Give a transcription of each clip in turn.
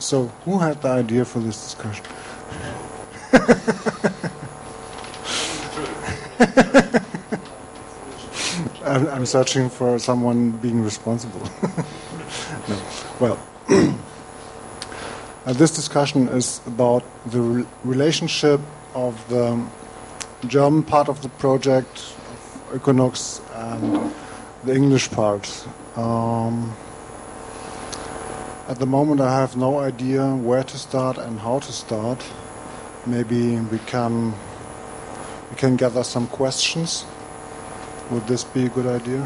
So, who had the idea for this discussion? I'm searching for someone being responsible. No. Well, this discussion is about the relationship of the German part of the project, of Equinox, and the English part. At the moment, I have no idea where to start and how to start. Maybe we can gather some questions. Would this be a good idea?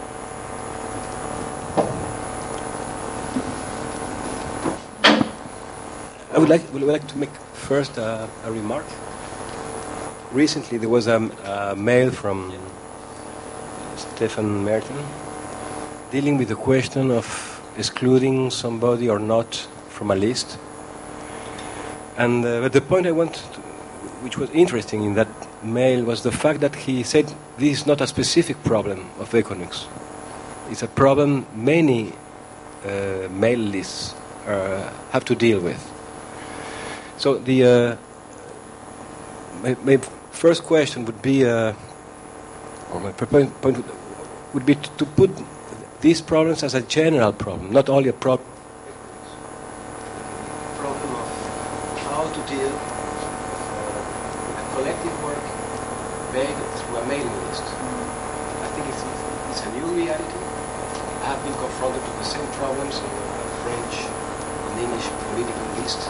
I would like to make first a remark. Recently, there was a mail from Stefan Merten dealing with the question of excluding somebody or not from a list. And but the point I want to, which was interesting in that mail, was the fact that he said this is not a specific problem of Equinox. It's a problem many mail lists have to deal with. So the my first question would be, or my point would be to put these problems as a general problem, not only a problem of how to deal with a collective work made through a mailing list. I think it's a new reality. I have been confronted with the same problems in French and English political lists.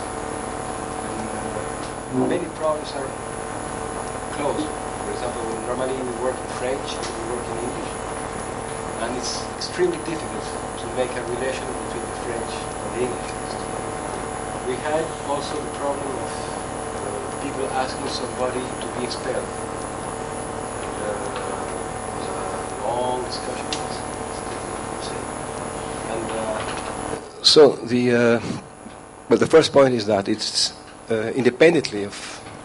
Many problems are close. For example, normally we work in French and we work in English, and it's extremely difficult to make a relation between the French and the English. We had also the problem of people asking somebody to be expelled. It was a long discussion. And so the first point is that it's independently of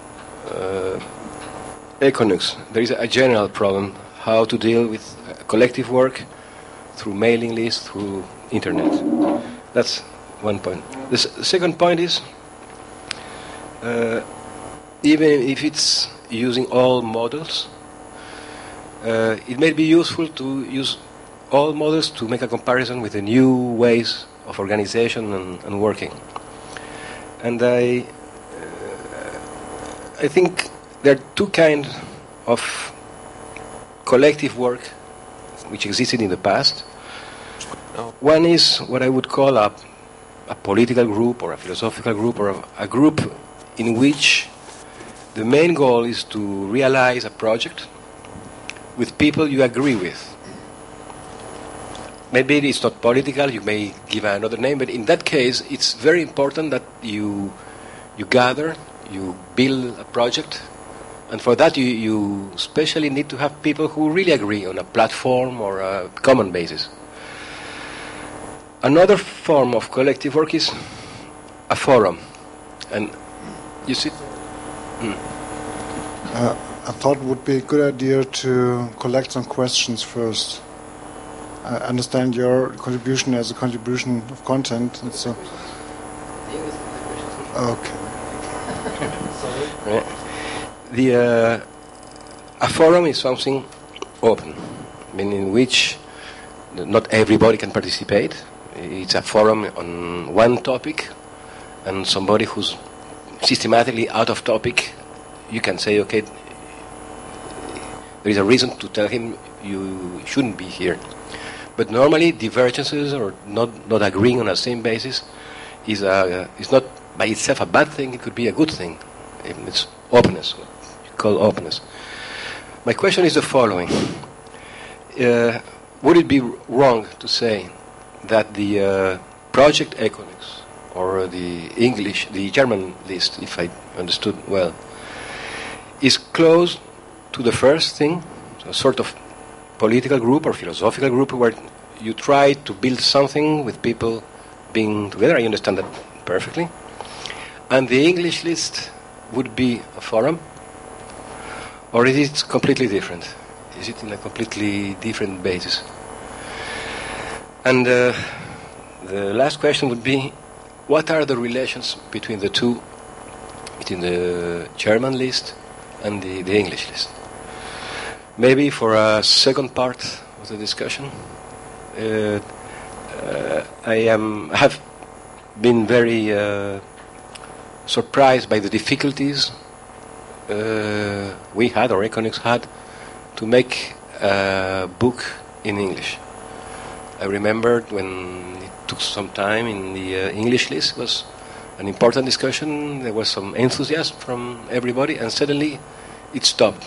Equinox, there is a general problem how to deal with collective work through mailing lists, through internet. That's one point. The second point is, even if it's using all models, it may be useful to use all models to make a comparison with the new ways of organization and working. And I think there are two kinds of collective work which existed in the past. One is what I would call a political group or a philosophical group or a group in which the main goal is to realize a project with people you agree with. Maybe it's not political, you may give another name, but in that case it's very important that you gather, you build a project, and for that you especially need to have people who really agree on a platform or a common basis. Another form of collective work is a forum, and you see. I thought it would be a good idea to collect some questions first. I understand your contribution as a contribution of content, and so. Okay. A forum is something open, meaning in which not everybody can participate. It's a forum on one topic, and somebody who's systematically out of topic, you can say, okay, there is a reason to tell him you shouldn't be here. But normally divergences or not agreeing on the same basis is not by itself a bad thing. It could be a good thing. It's openness, what you call openness. My question is the following. Would it be wrong to say that the Project Equinox or the German list, if I understood well, is close to the first thing, so a sort of political group or philosophical group where you try to build something with people being together? I understand that perfectly. And the English list would be a forum? Or is it completely different? Is it in a completely different basis? And the last question would be, what are the relations between the two, between the German list and the English list? Maybe for a second part of the discussion, I have been very surprised by the difficulties we had, or Economics had, to make a book in English. I remembered when it took some time in the English list. It was an important discussion. There was some enthusiasm from everybody, and suddenly it stopped.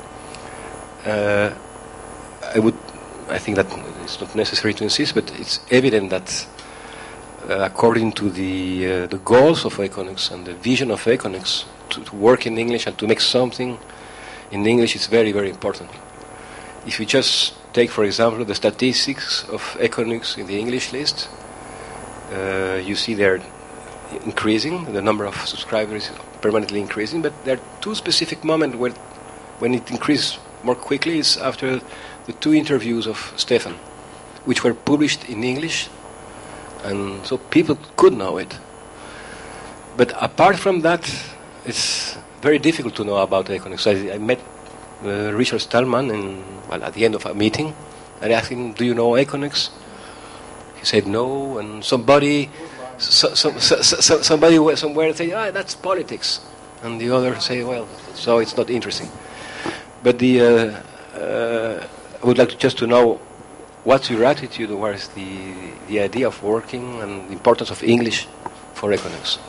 I think that it's not necessary to insist, but it's evident that according to the goals of Economics and the vision of Economics, to work in English and to make something in English is very, very important. If you just take, for example, the statistics of Economics in the English list, you see they're increasing, the number of subscribers is permanently increasing, but there are two specific moments when it increased more quickly. Is after the two interviews of Stefan, which were published in English, and so people could know it. But apart from that, it's very difficult to know about Economics. I met Richard Stallman at the end of a meeting, and I asked him, "Do you know Economics?" He said no, and somebody somewhere said, "That's politics," and the other say, "Well, so it's not interesting." But I would like just to know what's your attitude towards the idea of working and the importance of English for Economics.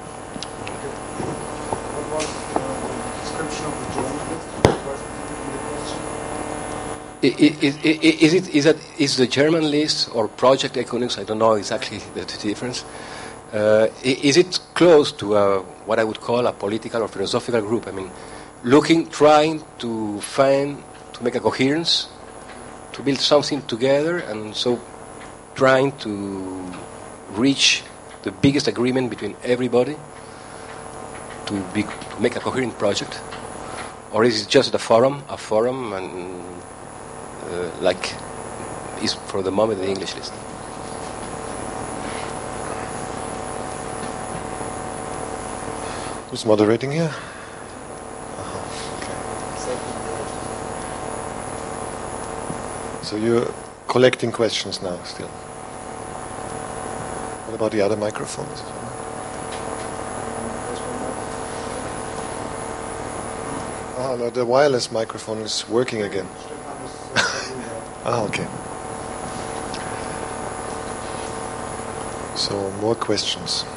Is the German list or Project Economics? I don't know exactly the difference. Is it close to what I would call a political or philosophical group? I mean, trying to make a coherence, to build something together, and so trying to reach the biggest agreement between everybody to make a coherent project, or is it just a forum, and like is for the moment the English list? Who's moderating here? So you're collecting questions now still. What about the other microphones? No, the wireless microphone is working again. Okay. So more questions.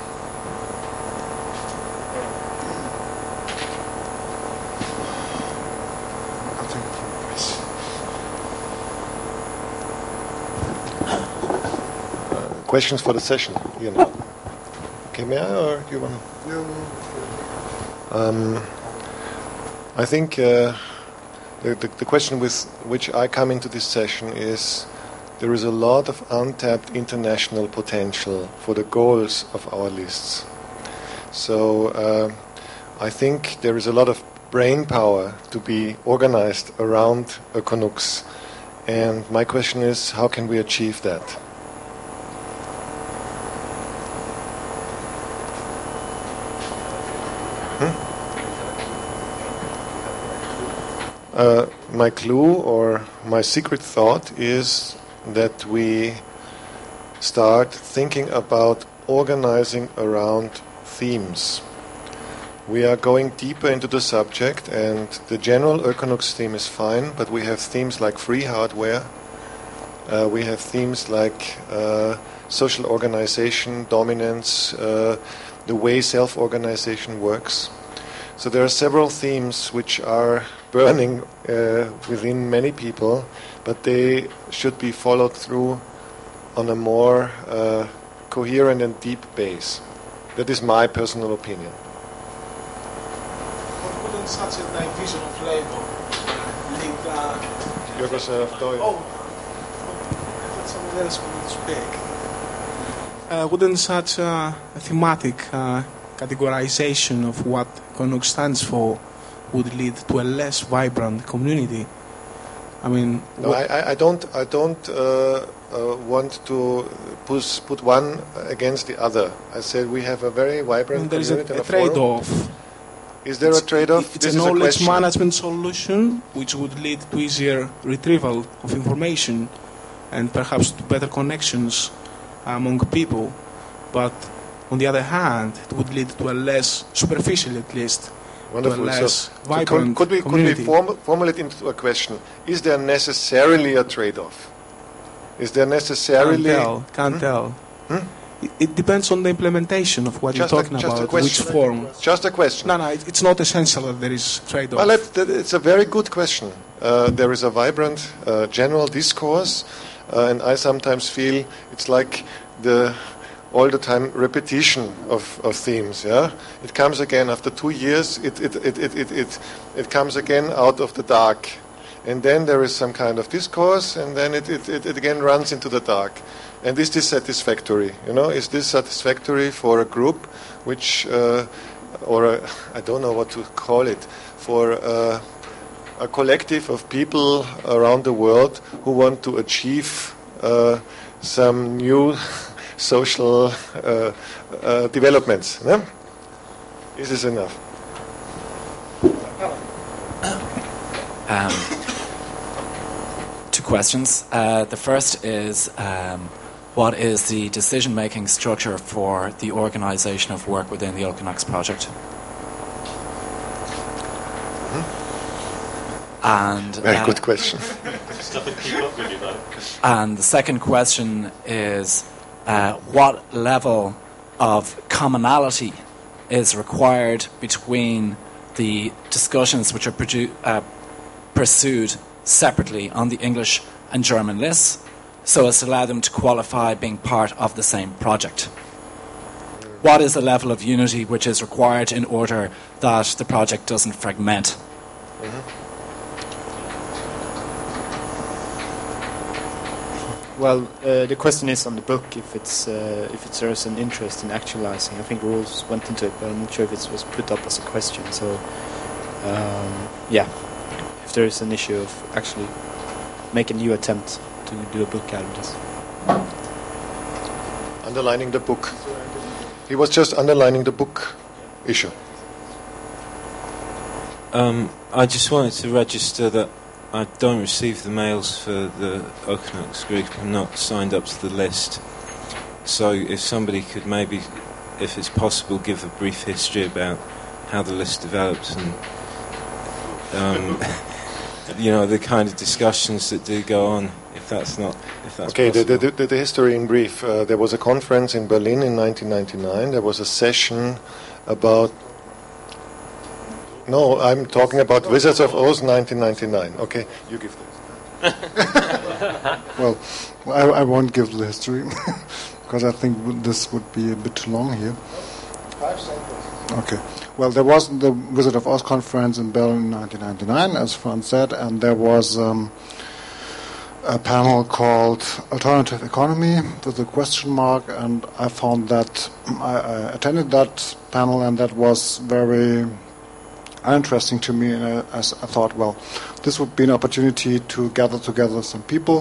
Questions for the session, Ian? Okay, may I, or do you want to? I think the question with which I come into this session is there is a lot of untapped international potential for the goals of our lists. So I think there is a lot of brain power to be organized around Economics, and my question is, how can we achieve that? My clue or my secret thought is that we start thinking about organizing around themes. We are going deeper into the subject, and the general Economics theme is fine, but we have themes like free hardware, we have themes like social organization, dominance, the way self-organization works. So there are several themes which are burning within many people, but they should be followed through on a more coherent and deep base. That is my personal opinion. But wouldn't such a division of labor link You're going to I thought someone else wanted to speak. Wouldn't such a thematic categorization of what Economics stands for would lead to a less vibrant community I mean, No, I don't want to put one against the other. I said we have a very vibrant there is a community and trade-off. forum. Is there a trade-off? It's a knowledge management solution which would lead to easier retrieval of information and perhaps to better connections among people. But on the other hand, it would lead to a less superficial, at least, wonderful. To a less vibrant could we community. formulate into a question? Is there necessarily a trade-off? Is there necessarily? Can't tell. It depends on the implementation of what you're talking about, which form. Just a question. No, it's not essential that there is trade-off. Well, it's a very good question. There is a vibrant general discourse, and I sometimes feel it's like the all the time repetition of themes. Yeah, it comes again after 2 years. It comes again out of the dark, and then there is some kind of discourse, and then it again runs into the dark. And is this satisfactory? Is this satisfactory for a group which, I don't know what to call it, for a collective of people around the world who want to achieve some new social developments? No? Is this enough? Two questions. The first is, what is the decision-making structure for the organisation of work within the Okonoks project? And very good question. And the second question is, what level of commonality is required between the discussions which are pursued separately on the English and German lists, so as to allow them to qualify being part of the same project? What is the level of unity which is required in order that the project doesn't fragment? Well, the question is on the book if there's an interest in actualizing. I think rules went into it, but I'm not sure if it was put up as a question. So, if there is an issue of actually make a new attempt to do a book out of this. Underlining the book. He was just underlining the book issue. I just wanted to register that I don't receive the mails for the Okonoks group. I'm not signed up to the list. So if somebody could maybe, if it's possible, give a brief history about how the list developed and the kind of discussions that do go on, if that's okay, possible. the history in brief. There was a conference in Berlin in 1999. There was a session about... No, I'm talking about Wizards of Oz 1999. Okay, you give this. Well, I won't give the history because I think this would be a bit too long here. 5 seconds. Okay. Well, there was the Wizard of Oz conference in Berlin in 1999, as Franz said, and there was a panel called Alternative Economy with a question mark, and I found that I attended that panel, and that was very interesting to me, as I thought, well, this would be an opportunity to gather together some people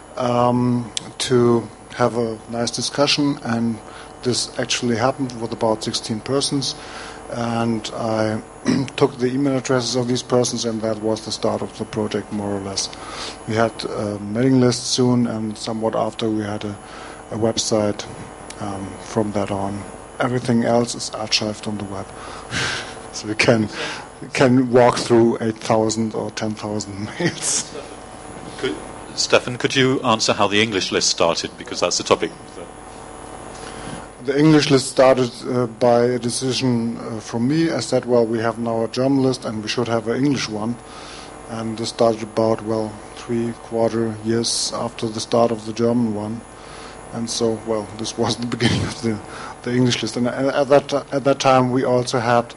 to have a nice discussion, and this actually happened with about 16 persons, and I took the email addresses of these persons, and that was the start of the project, more or less. We had a mailing list soon, and somewhat after we had a website. From that on, everything else is archived on the web. So we can walk through 8,000 or 10,000 mails. Stefan, could you answer how the English list started? Because that's the topic. The English list started by a decision from me. I said, well, we have now a German list and we should have an English one. And this started about, 3/4 years after the start of the German one. And so, this was the beginning of the English list. And at that time, we also had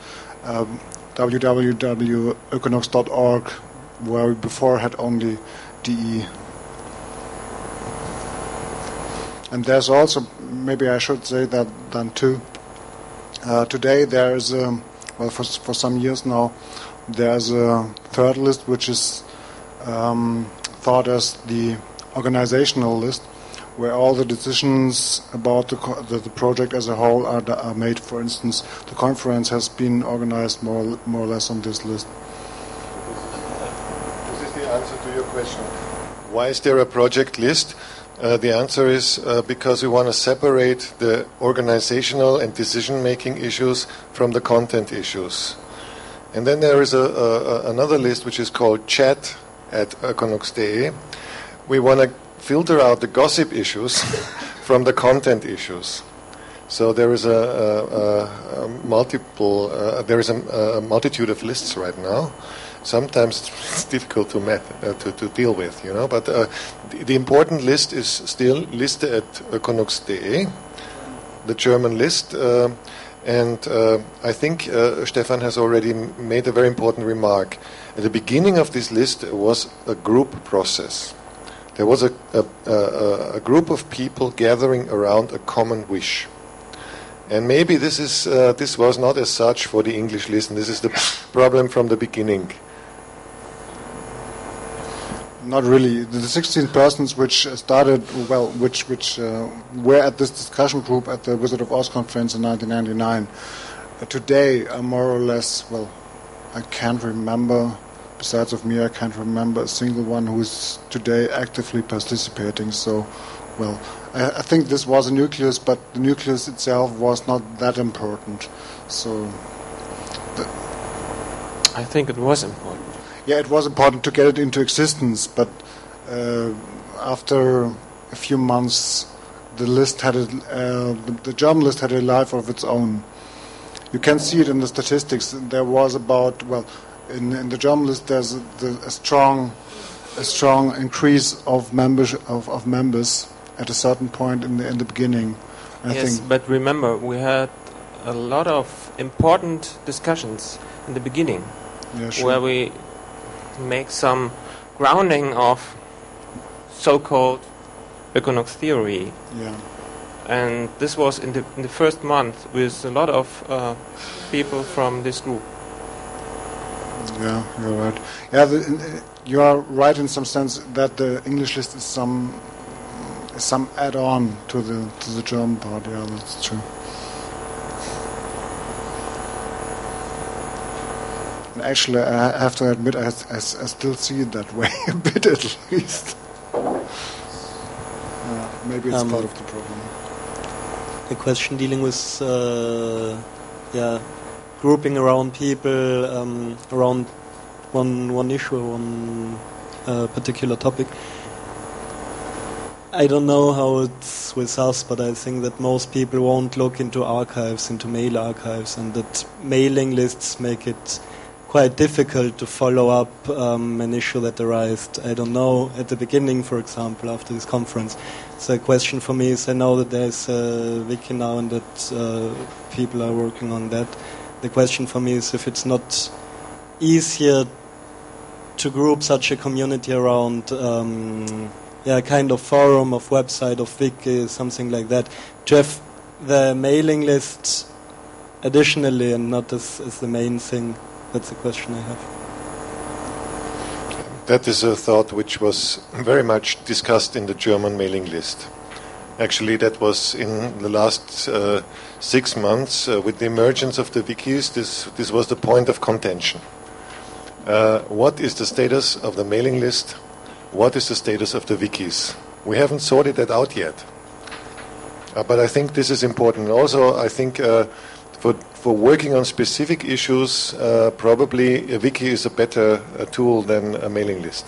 www.okonoks.org, where we before had only DE. And there's also, maybe I should say that then too, today there is, for some years now, there's a third list which is thought as the organizational list, where all the decisions about the project as a whole are made. For instance, the conference has been organized more or less on this list. This is the answer to your question. Why is there a project list? The answer is because we want to separate the organizational and decision-making issues from the content issues. And then there is another list which is called chat at Ökonox.de. We want to filter out the gossip issues from the content issues. So there is a multitude of lists right now. Sometimes it's difficult to deal with, But the important list is still Liste at Ökonox.de, the German list. And I think Stefan has already made a very important remark. At the beginning of this list was a group process. There was a group of people gathering around a common wish. And maybe this was not as such for the English list, and this is the problem from the beginning. Not really. The 16 persons which started, which were at this discussion group at the Wizard of Oz conference in 1999, today are more or less, I can't remember, besides of me, I can't remember a single one who is today actively participating. So, I think this was a nucleus, but the nucleus itself was not that important. So, I think it was important. Yeah, it was important to get it into existence, but after a few months, the list had the German list had a life of its own. You can see it in the statistics. There was about in the German list there's a strong increase of members at a certain point in the beginning. I think. But remember, we had a lot of important discussions in the beginning, where we make some grounding of so-called Ökonox theory. Yeah. And this was in the first month with a lot of people from this group. Yeah, you're right. Yeah, you are right in some sense that the English list is some add-on to the German part. Yeah, that's true. Actually, I have to admit, I still see it that way a bit at least. Maybe it's part of the problem. A question dealing with grouping around people around one issue, one particular topic. I don't know how it's with us, but I think that most people won't look into archives, into mail archives, and that mailing lists make it quite difficult to follow up an issue that arised, I don't know, at the beginning, for example, after this conference. So a question for me is, I know that there's a wiki now and that people are working on that. The question for me is if it's not easier to group such a community around a kind of forum, of website, of wiki, something like that, to have the mailing list additionally and not as the main thing. That's the question I have. That is a thought which was very much discussed in the German mailing list. Actually, that was in the last 6 months with the emergence of the wikis. This was the point of contention. What is the status of the mailing list? What is the status of the wikis? We haven't sorted that out yet. But I think this is important. Also, I think for working on specific issues, probably a wiki is a better tool than a mailing list.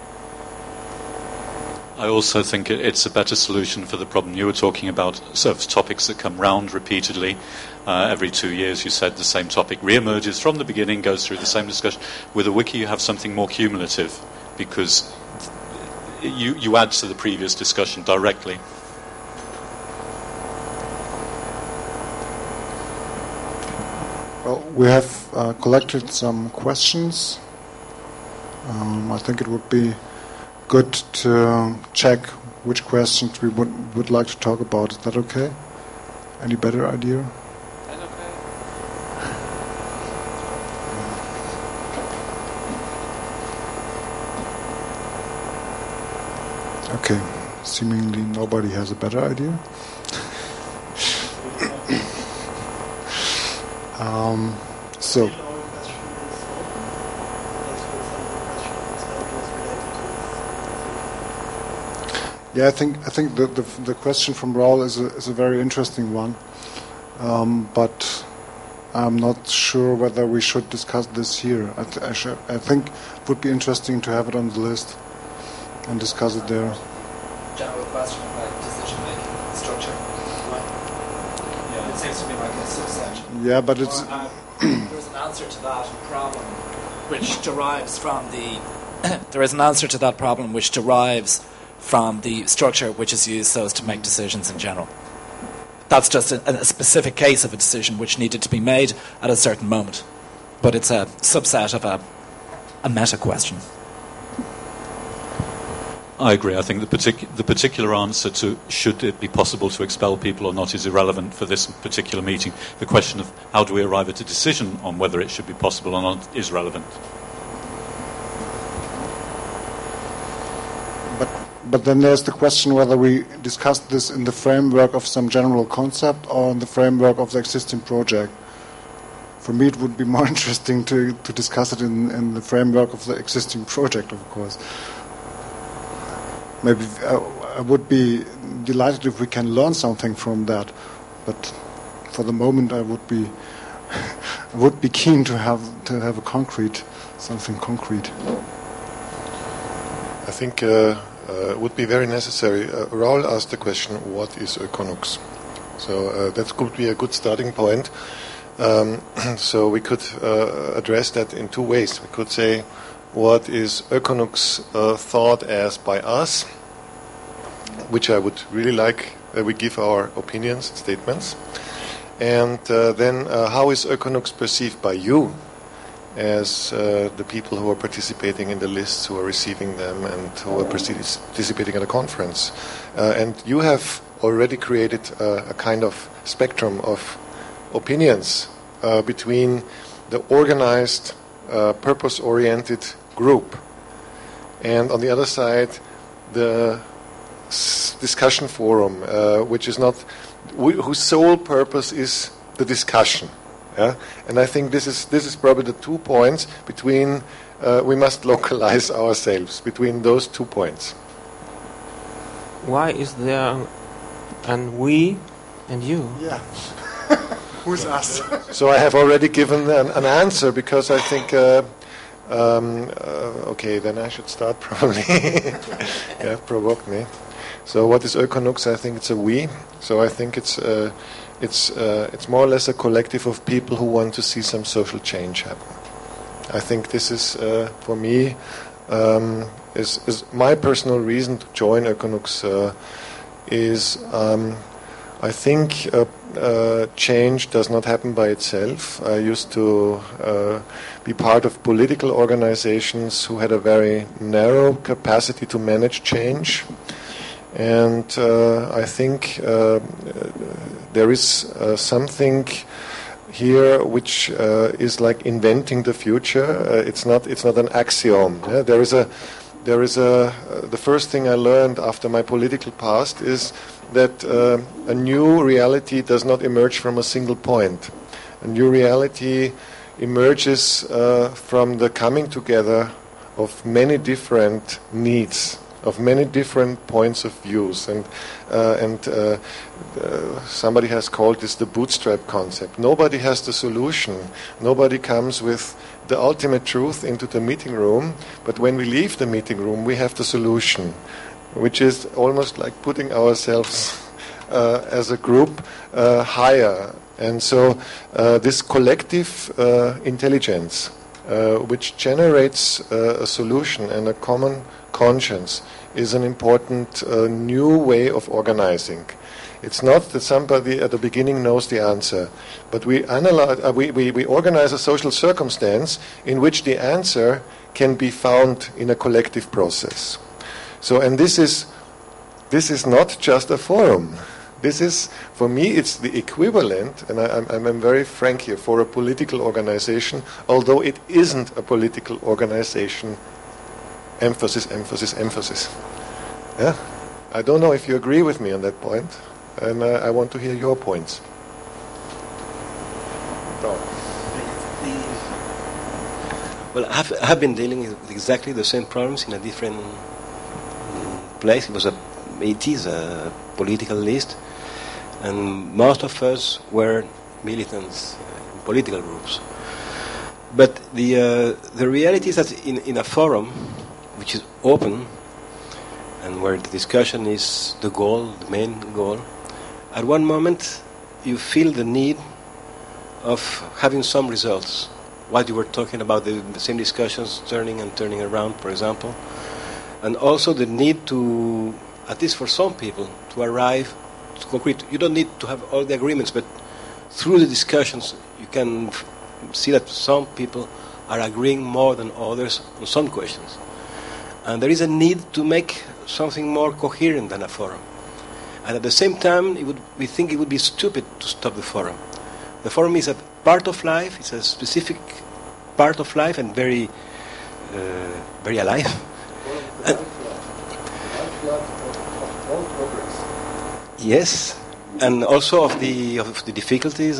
I also think it's a better solution for the problem you were talking about, of topics that come round repeatedly. Every 2 years, you said the same topic re-emerges from the beginning, goes through the same discussion. With a wiki, you have something more cumulative, because you add to the previous discussion directly. Well, we have collected some questions. I think it would be good to check which questions we would like to talk about. Is that okay? Any better idea? That's okay. Okay, seemingly nobody has a better idea. So. Yeah, I think the question from Raoul is a very interesting one, but I'm not sure whether we should discuss this here. I think it would be interesting to have it on the list and discuss it there. General question about decision-making structure. Yeah, it seems to be like a subsection. Yeah, but it's there's an answer to that problem which derives from the there is an answer to that problem which derives from the structure which is used so as to make decisions in general. That's just a specific case of a decision which needed to be made at a certain moment. But it's a subset of a meta question. I agree. I think the particular answer to should it be possible to expel people or not is irrelevant for this particular meeting. The question of how do we arrive at a decision on whether it should be possible or not is relevant. But then there's the question whether we discuss this in the framework of some general concept or in the framework of the existing project. For me, it would be more interesting to discuss it in the framework of the existing project, of course. Maybe I would be delighted if we can learn something from that, but for the moment, I would be keen to have something concrete. I think. Would be very necessary. Raoul asked the question, what is Ökonux? So that could be a good starting point. So we could address that in two ways. We could say, what is Ökonux thought as by us, which I would really like we give our opinions and statements. And then how is Ökonux perceived by you, as the people who are participating in the lists, who are receiving them, and who are participating at a conference. And you have already created a kind of spectrum of opinions between the organized, purpose-oriented group, and on the other side, the discussion forum, which is not, whose sole purpose is the discussion. Yeah? And I think this is probably the 2 points between, we must localize ourselves between those 2 points. Why is there an we and you? Yeah. Who's us? So I have already given an answer, because I think, okay, then I should start probably. Yeah, provoked me. So what is Ökonux? I think it's a we. So I think it's more or less a collective of people who want to see some social change happen. I think this is, for me, is my personal reason to join Ökonux. I think change does not happen by itself. I used to be part of political organizations who had a very narrow capacity to manage change. And I think there is something here which is like inventing the future. It's not an axiom. Yeah? There is the first thing I learned after my political past is that a new reality does not emerge from a single point. A new reality emerges from the coming together of many different needs, of many different points of views, and somebody has called this the bootstrap concept. Nobody has the solution. Nobody comes with the ultimate truth into the meeting room, but when we leave the meeting room, we have the solution, which is almost like putting ourselves as a group higher. And so this collective intelligence, which generates a solution and a common conscience, is an important new way of organizing. It's not that somebody at the beginning knows the answer, but we organize a social circumstance in which the answer can be found in a collective process. So, and this is not just a forum. This is, for me, it's the equivalent, and I'm very frank here, for a political organization, although it isn't a political organization. Emphasis. Yeah? I don't know if you agree with me on that point, and I want to hear your points. Well, I have been dealing with exactly the same problems in a different place. It is a political list, and most of us were militants in political groups. But the reality is that in a forum, which is open, and where the discussion is the goal, the main goal, at one moment you feel the need of having some results. What you were talking about, the same discussions turning and turning around, for example, and also the need to, at least for some people, to arrive to concrete. You don't need to have all the agreements, but through the discussions you can see that some people are agreeing more than others on some questions. And there is a need to make something more coherent than a forum. And at the same time, we think it would be stupid to stop the forum. The forum is a part of life, it's a specific part of life, and very alive. Yes, and also of the difficulties,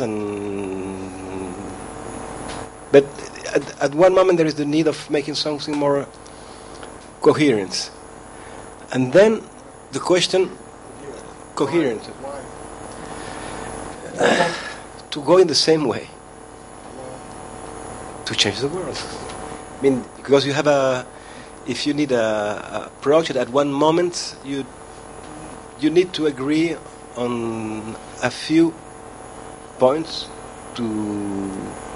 but at one moment there is the need of making something more coherent, and then the question coherent to go in the same way to change the world. I mean, because you have if you need a project at one moment, you need to agree on a few points to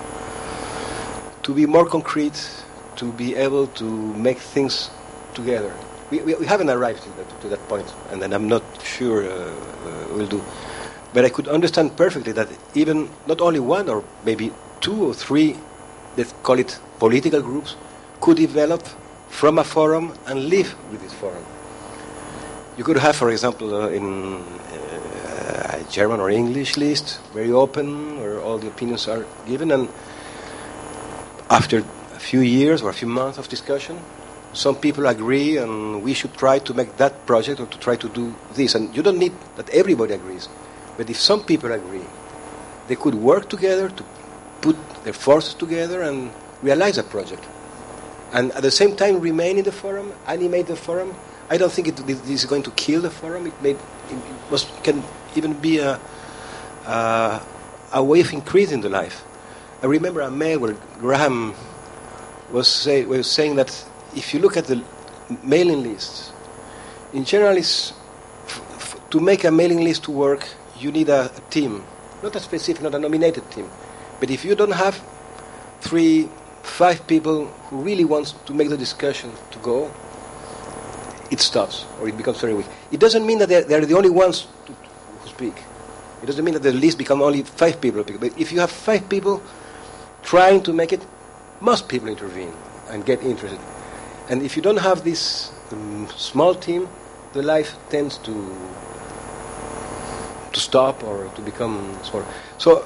be more concrete, to be able to make things together. We haven't arrived to that point, and then I'm not sure we'll do. But I could understand perfectly that even not only one or maybe two or three, let's call it political groups, could develop from a forum and live with this forum. You could have, for example, in a German or English list, very open, where all the opinions are given, and after a few years or a few months of discussion, some people agree and we should try to make that project or to try to do this. And you don't need that everybody agrees. But if some people agree, they could work together to put their forces together and realize a project. And at the same time remain in the forum, animate the forum. I don't think this is going to kill the forum. It can even be a way of increasing the life. I remember a mail where Graham was saying that if you look at the mailing lists, in general, to make a mailing list to work, you need a team, not a specific, not a nominated team. But if you don't have 3-5 people who really want to make the discussion to go, it stops or it becomes very weak. It doesn't mean that they're the only ones who speak. It doesn't mean that the list become only 5 people. But if you have 5 people trying to make it, most people intervene and get interested. And if you don't have this small team, the life tends to stop or to become smaller. So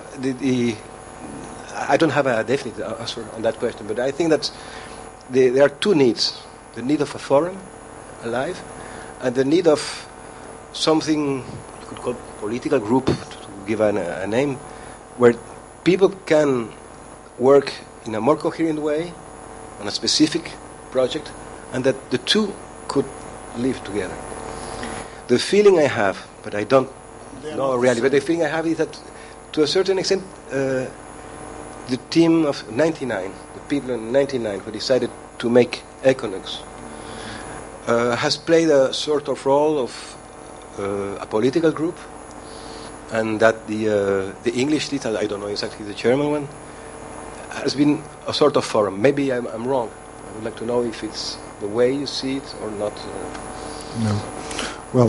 I don't have a definite answer on that question, but I think that there are 2 needs: the need of a forum alive, and the need of something you could call political group, to give a name, where people can work in a more coherent way on a specific project, and that the 2 could live together. The feeling I have, but I don't know really, but the feeling I have is that to a certain extent the team of 99, the people in 99 who decided to make Econox, has played a sort of role of a political group, and that the English list, I don't know exactly the German one, has been a sort of forum. Maybe I'm wrong. I would like to know if it's the way you see it or not. No. Well,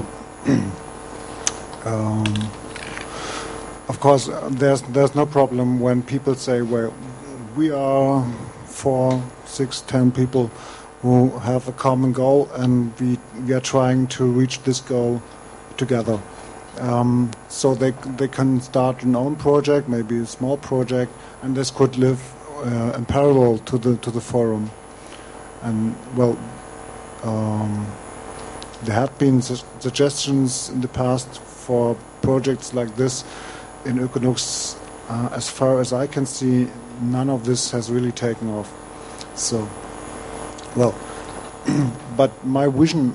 of course, there's no problem when people say, well, we are 4, 6, 10 people who have a common goal, and we are trying to reach this goal together. So they can start an own project, maybe a small project, and this could live in parallel to the forum. And well, there have been suggestions in the past for projects like this in Equinox. As far as I can see, none of this has really taken off. So, well, but my vision,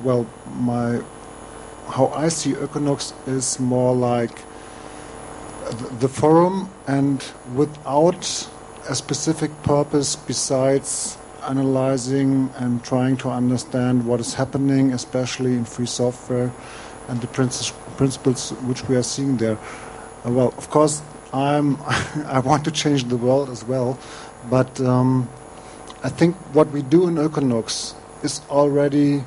how I see Equinox is more like the forum, and without a specific purpose besides analyzing and trying to understand what is happening, especially in free software and the principles which we are seeing there. Well, of course, I want to change the world as well, but I think what we do in Equinox is already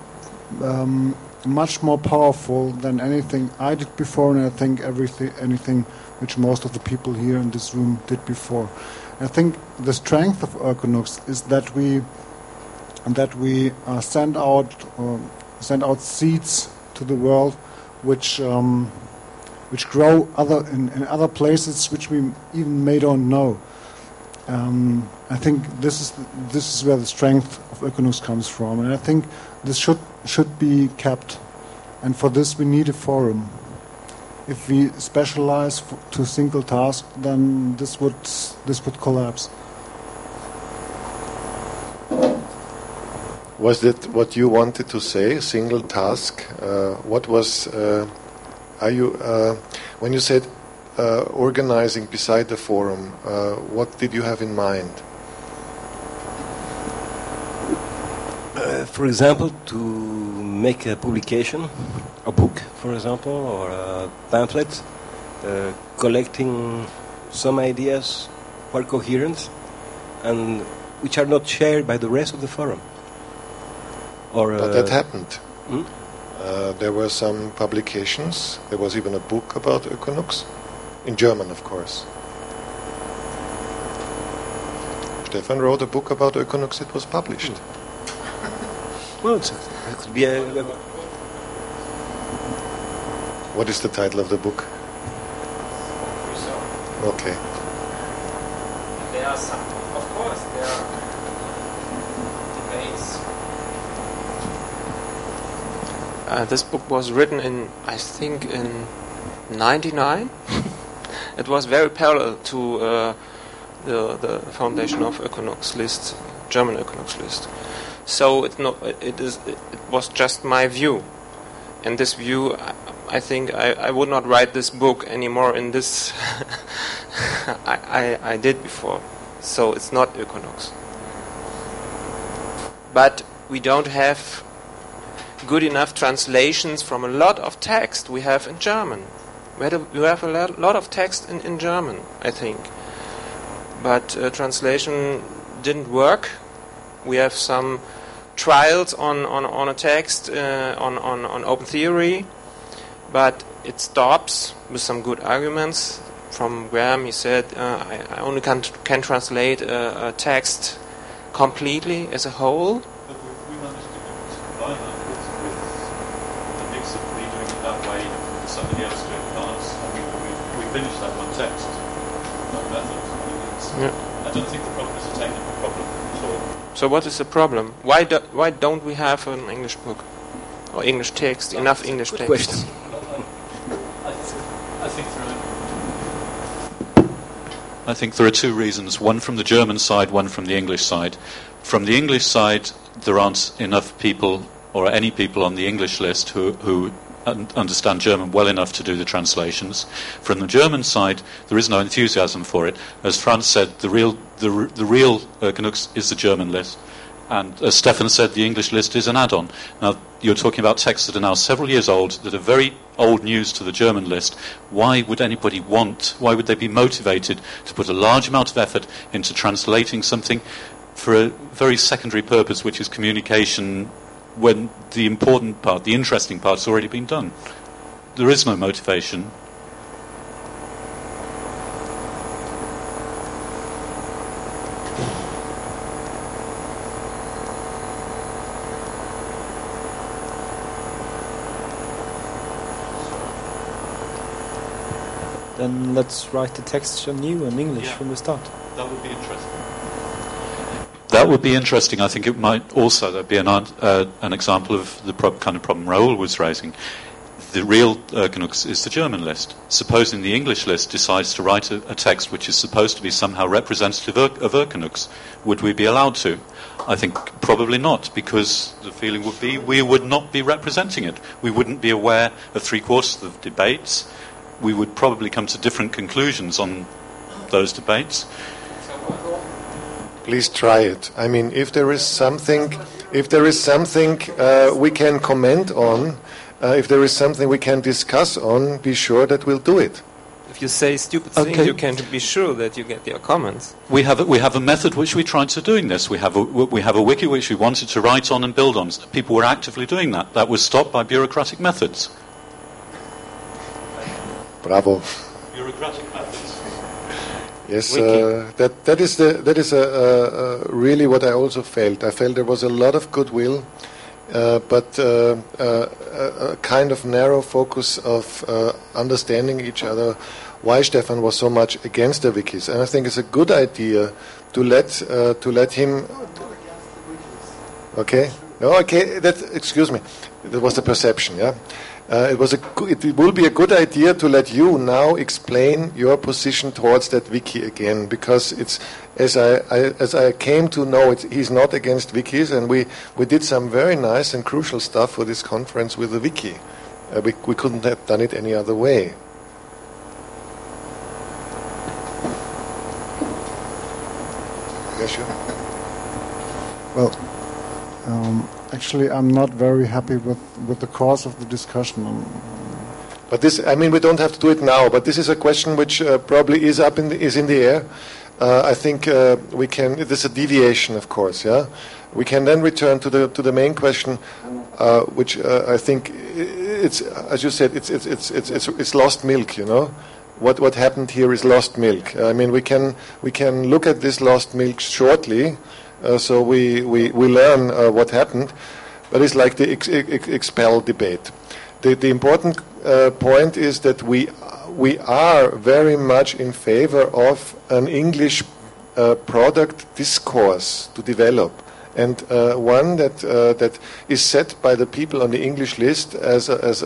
much more powerful than anything I did before, and I think anything which most of the people here in this room did before. I think the strength of Equinox is that we send out seeds to the world, which grow in other places which we even may don't know. I think this is where the strength of Equinox comes from, and I think this should be kept. And for this, we need a forum. If we specialize to single task, then this would collapse. Was that what you wanted to say? Single task. What was? Are you when you said organizing beside the forum? What did you have in mind? For example, to make a publication, a book, for example, or a pamphlet, collecting some ideas who are coherent and which are not shared by the rest of the forum. But that happened. There were some publications. There was even a book about Equinox, in German, of course. Stefan wrote a book about Equinox. It was published. Well, it could be a... What is the title of the book? Okay. There are some, of course, there are debates. This book was written I think in 99. It was very parallel to the foundation of Equinox List, German Equinox List. So it was just my view, and this view, I think I would not write this book anymore in this I did before. So it's not Equinox. But we don't have good enough translations from a lot of text we have in German. We have a lot of text in German, I think. But translation didn't work. We have some trials on a text on open theory, but it stops with some good arguments. From Graham, he said, I only can translate a text completely as a whole. But we managed to combine that with the mix of me doing it that way and somebody else doing parts. We finished that one text, that method. I don't think the problem is a technical problem at all. So what is the problem? Why don't we have an English book or English text? Enough English text. Question. I think there are two reasons. One from the German side, one from the English side. From the English side, there aren't enough people or any people on the English list who understand German well enough to do the translations. From the German side, there is no enthusiasm for it. As Franz said, the real Equinox is the German list, and as Stefan said, the English list is an add-on. Now, you're talking about texts that are now several years old, that are very old news to the German list. Why would they be motivated to put a large amount of effort into translating something for a very secondary purpose, which is communication, when the important part, the interesting part, has already been done? There is no motivation. Then let's write the text anew in English from the start. That would be interesting. That would be interesting. I think it might also be an example of the kind of problem Raoul was raising. The real Erkenux is the German list. Supposing the English list decides to write a text which is supposed to be somehow representative of Erkenux, would we be allowed to? I think probably not, because the feeling would be we would not be representing it. We wouldn't be aware of three-quarters of the debates. We would probably come to different conclusions on those debates. Please try it. I mean, if there is something we can comment on, if there is something we can discuss on, be sure that we'll do it. If you say stupid things, you can be sure that you get your comments. We have a method which we tried to doing this. We have a wiki which we wanted to write on and build on. People were actively doing that. That was stopped by bureaucratic methods. Bravo. Bureaucratic methods. Yes, that is really what I also felt. I felt there was a lot of goodwill, but a kind of narrow focus of understanding each other. Why Stefan was so much against the wikis, and I think it's a good idea to let him. Okay. No, okay. Excuse me. That was the perception. Yeah. It will be a good idea to let you now explain your position towards that wiki again, because it's as I came to know it, he's not against wikis, and we did some very nice and crucial stuff for this conference with the wiki. We couldn't have done it any other way. Yeah, sure. Well. Actually, I'm not very happy with the course of the discussion. But this, I mean, we don't have to do it now. But this is a question which probably is in the air. I think we can. It is a deviation, of course. Yeah, we can then return to the main question, which I think it's, as you said, it's lost milk. You know, what happened here is lost milk. I mean, we can look at this lost milk shortly. So we learn what happened, but it's like the expel debate. The important point is that we are very much in favor of an English product discourse to develop, and one that is set by the people on the English list as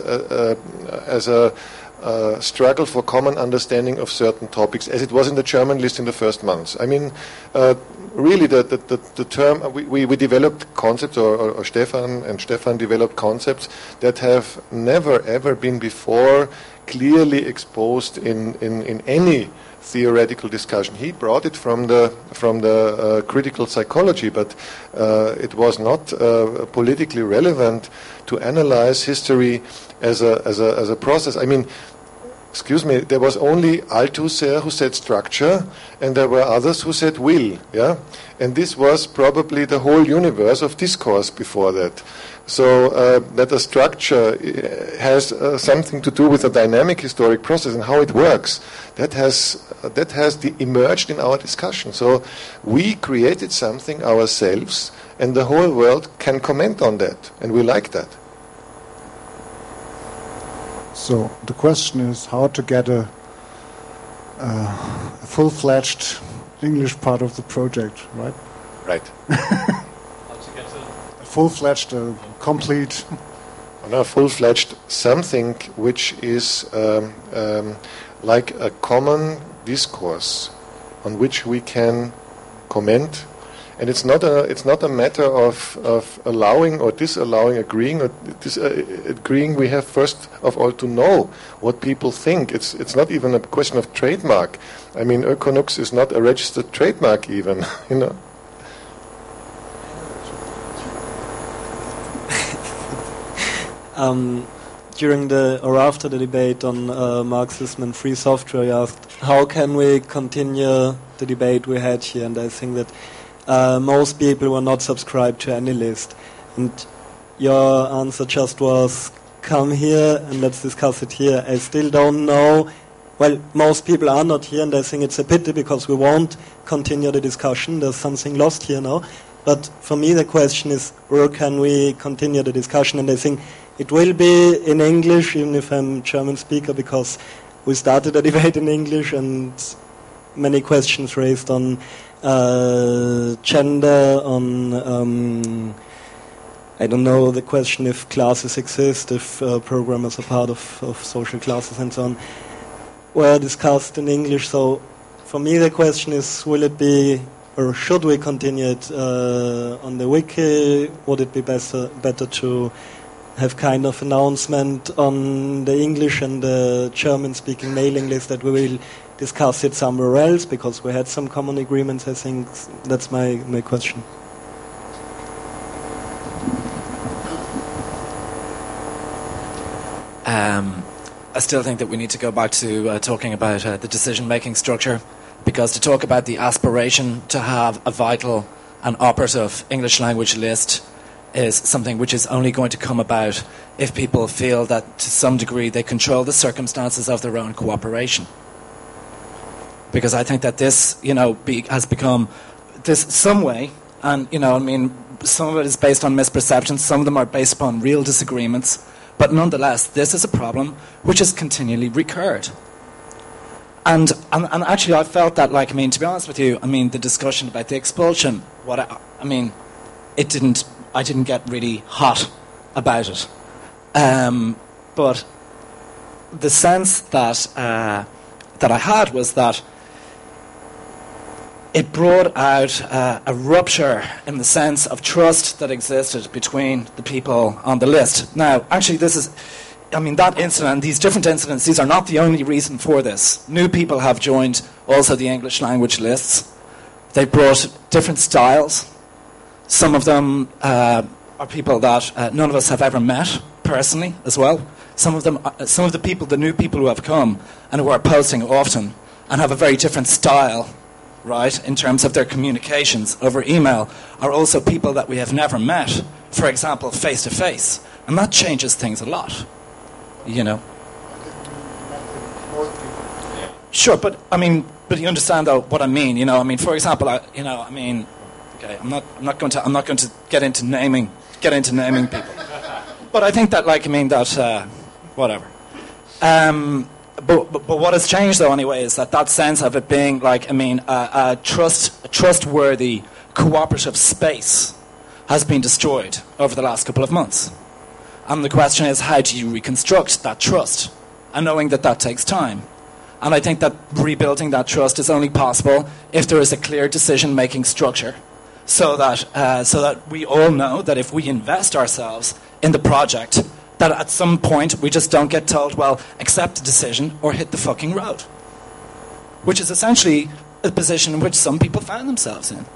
a struggle for common understanding of certain topics, as it was in the German list in the first months. I mean, really, the term we developed concepts, or Stefan developed concepts that have never ever been before clearly exposed in any theoretical discussion. He brought it from the critical psychology, but it was not politically relevant to analyze history as a process. I mean, excuse me, there was only Althusser who said structure, and there were others who said will, yeah? And this was probably the whole universe of discourse before that. So that a structure has something to do with a dynamic historic process and how it works, that has emerged in our discussion. So we created something ourselves, and the whole world can comment on that, and we like that. So the question is how to get a full-fledged English part of the project, right? Right. Full-fledged, complete. No, full-fledged something which is like a common discourse on which we can comment. And it's not a matter of allowing or disallowing, agreeing or agreeing. We have first of all to know what people think. It's not even a question of trademark. I mean, Erkenux is not a registered trademark even, you know. During after the debate on Marxism and free software, you asked how can we continue the debate we had here, and I think that most people were not subscribed to any list. And your answer just was, come here and let's discuss it here. I still don't know. Well, most people are not here, and I think it's a pity because we won't continue the discussion. There's something lost here now. But for me, the question is, where can we continue the discussion? And I think it will be in English, even if I'm a German speaker, because we started a debate in English, and many questions raised on gender, on I don't know, the question if classes exist, if programmers are part of social classes and so on, were discussed in English. So for me the question is, will it be, or should we continue it on the wiki? Would it be better to have kind of announcement on the English and the German-speaking mailing list that we will discuss it somewhere else, because we had some common agreements? I think that's my question. I still think that we need to go back to talking about the decision-making structure, because to talk about the aspiration to have a vital and operative English language list is something which is only going to come about if people feel that to some degree they control the circumstances of their own cooperation. Because I think that this, has become this some way, and, some of it is based on misperceptions, some of them are based upon real disagreements, but nonetheless, this is a problem which has continually recurred. And actually, I felt that, to be honest with you, the discussion about the expulsion, I didn't get really hot about it. But the sense that I had was that it brought out a rupture in the sense of trust that existed between the people on the list. Now, actually, that incident, these different incidents, these are not the only reason for this. New people have joined also the English language lists. They brought different styles. Some of them are people that none of us have ever met personally as well. Some of the people, the new people who have come and who are posting often and have a very different style, right, in terms of their communications over email, are also people that we have never met, for example, face to face. And that changes things a lot, Sure, but you understand though what I mean, for example, okay, I'm not going to get into naming people. But I think that, whatever. But what has changed, though, anyway, is that sense of it being, a trustworthy, cooperative space has been destroyed over the last couple of months. And the question is, how do you reconstruct that trust? And knowing that takes time. And I think that rebuilding that trust is only possible if there is a clear decision-making structure, so that we all know that if we invest ourselves in the project, that at some point we just don't get told, well, accept the decision or hit the fucking road. Which is essentially a position in which some people find themselves in.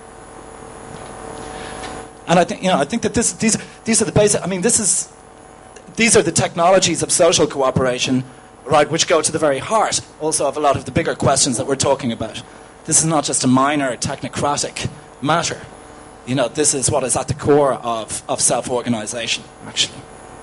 And I think that these are the basic, these are the technologies of social cooperation, right, which go to the very heart also of a lot of the bigger questions that we're talking about. This is not just a minor technocratic matter. This is what is at the core of self-organization, actually.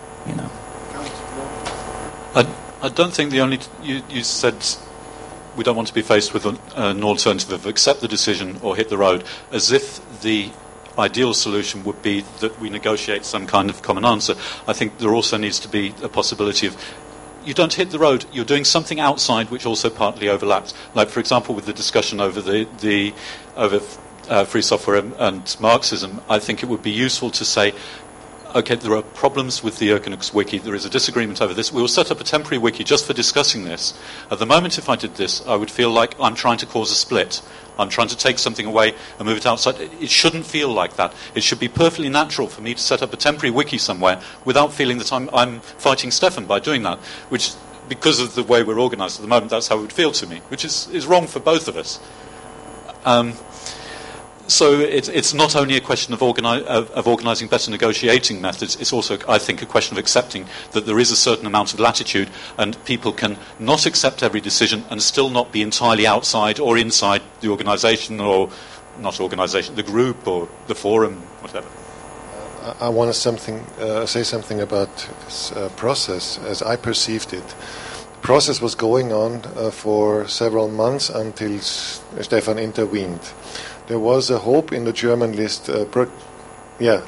I don't think you said we don't want to be faced with an alternative of accept the decision or hit the road, as if the ideal solution would be that we negotiate some kind of common answer. I think there also needs to be a possibility of, you don't hit the road, you're doing something outside which also partly overlaps. Like, for example, with the discussion over over free software and Marxism, I think it would be useful to say, okay, there are problems with the Ergonomics wiki, there is a disagreement over this, we will set up a temporary wiki just for discussing this. At the moment, if I did this, I would feel like I'm trying to cause a split. I'm trying to take something away and move it outside. It shouldn't feel like that. It should be perfectly natural for me to set up a temporary wiki somewhere without feeling that I'm fighting Stefan by doing that, which, because of the way we're organised at the moment, that's how it would feel to me, which is wrong for both of us. So it's not only a question of organising better negotiating methods, it's also, I think, a question of accepting that there is a certain amount of latitude and people can not accept every decision and still not be entirely outside or inside the organisation, or not organisation, the group or the forum, whatever. I want to say something about this process as I perceived it. The process was going on for several months until Stefan intervened. There was a hope in the German list.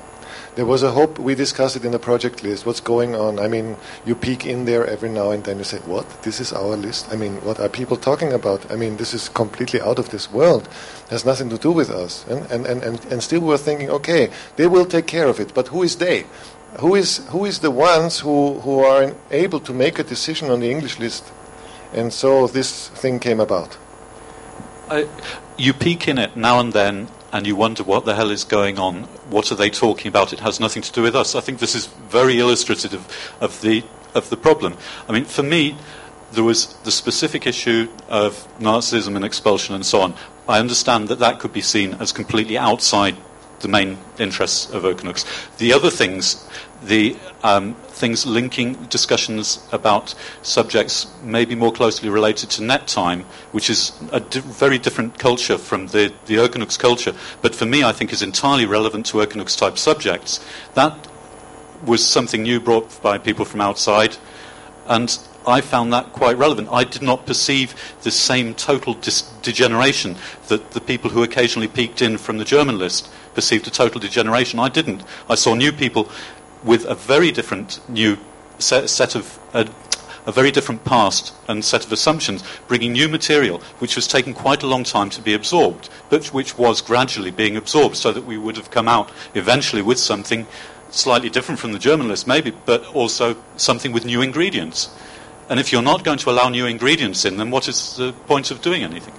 There was a hope. We discussed it in the project list. What's going on? I mean, you peek in there every now and then. You say, "What? This is our list? I mean, what are people talking about? I mean, this is completely out of this world. Has nothing to do with us." And still we're thinking, okay, they will take care of it. But who is they? Who is the ones who are able to make a decision on the English list? And so this thing came about. You peek in it now and then, and you wonder what the hell is going on. What are they talking about? It has nothing to do with us. I think this is very illustrative of the problem. I mean, for me, there was the specific issue of Nazism and expulsion and so on. I understand that could be seen as completely outside the main interests of Okonoks. The other things, the things linking discussions about subjects maybe more closely related to net time, which is a very different culture from the Okonoks culture, but for me I think is entirely relevant to Okonoks type subjects. That was something new brought by people from outside, and I found that quite relevant. I did not perceive the same total degeneration that the people who occasionally peeked in from the German list perceived a total degeneration. I didn't. I saw new people with a very different new set of a very different past and set of assumptions, bringing new material which was taking quite a long time to be absorbed, but which was gradually being absorbed, so that we would have come out eventually with something slightly different from the German list maybe, but also something with new ingredients. And if you're not going to allow new ingredients in, then what is the point of doing anything?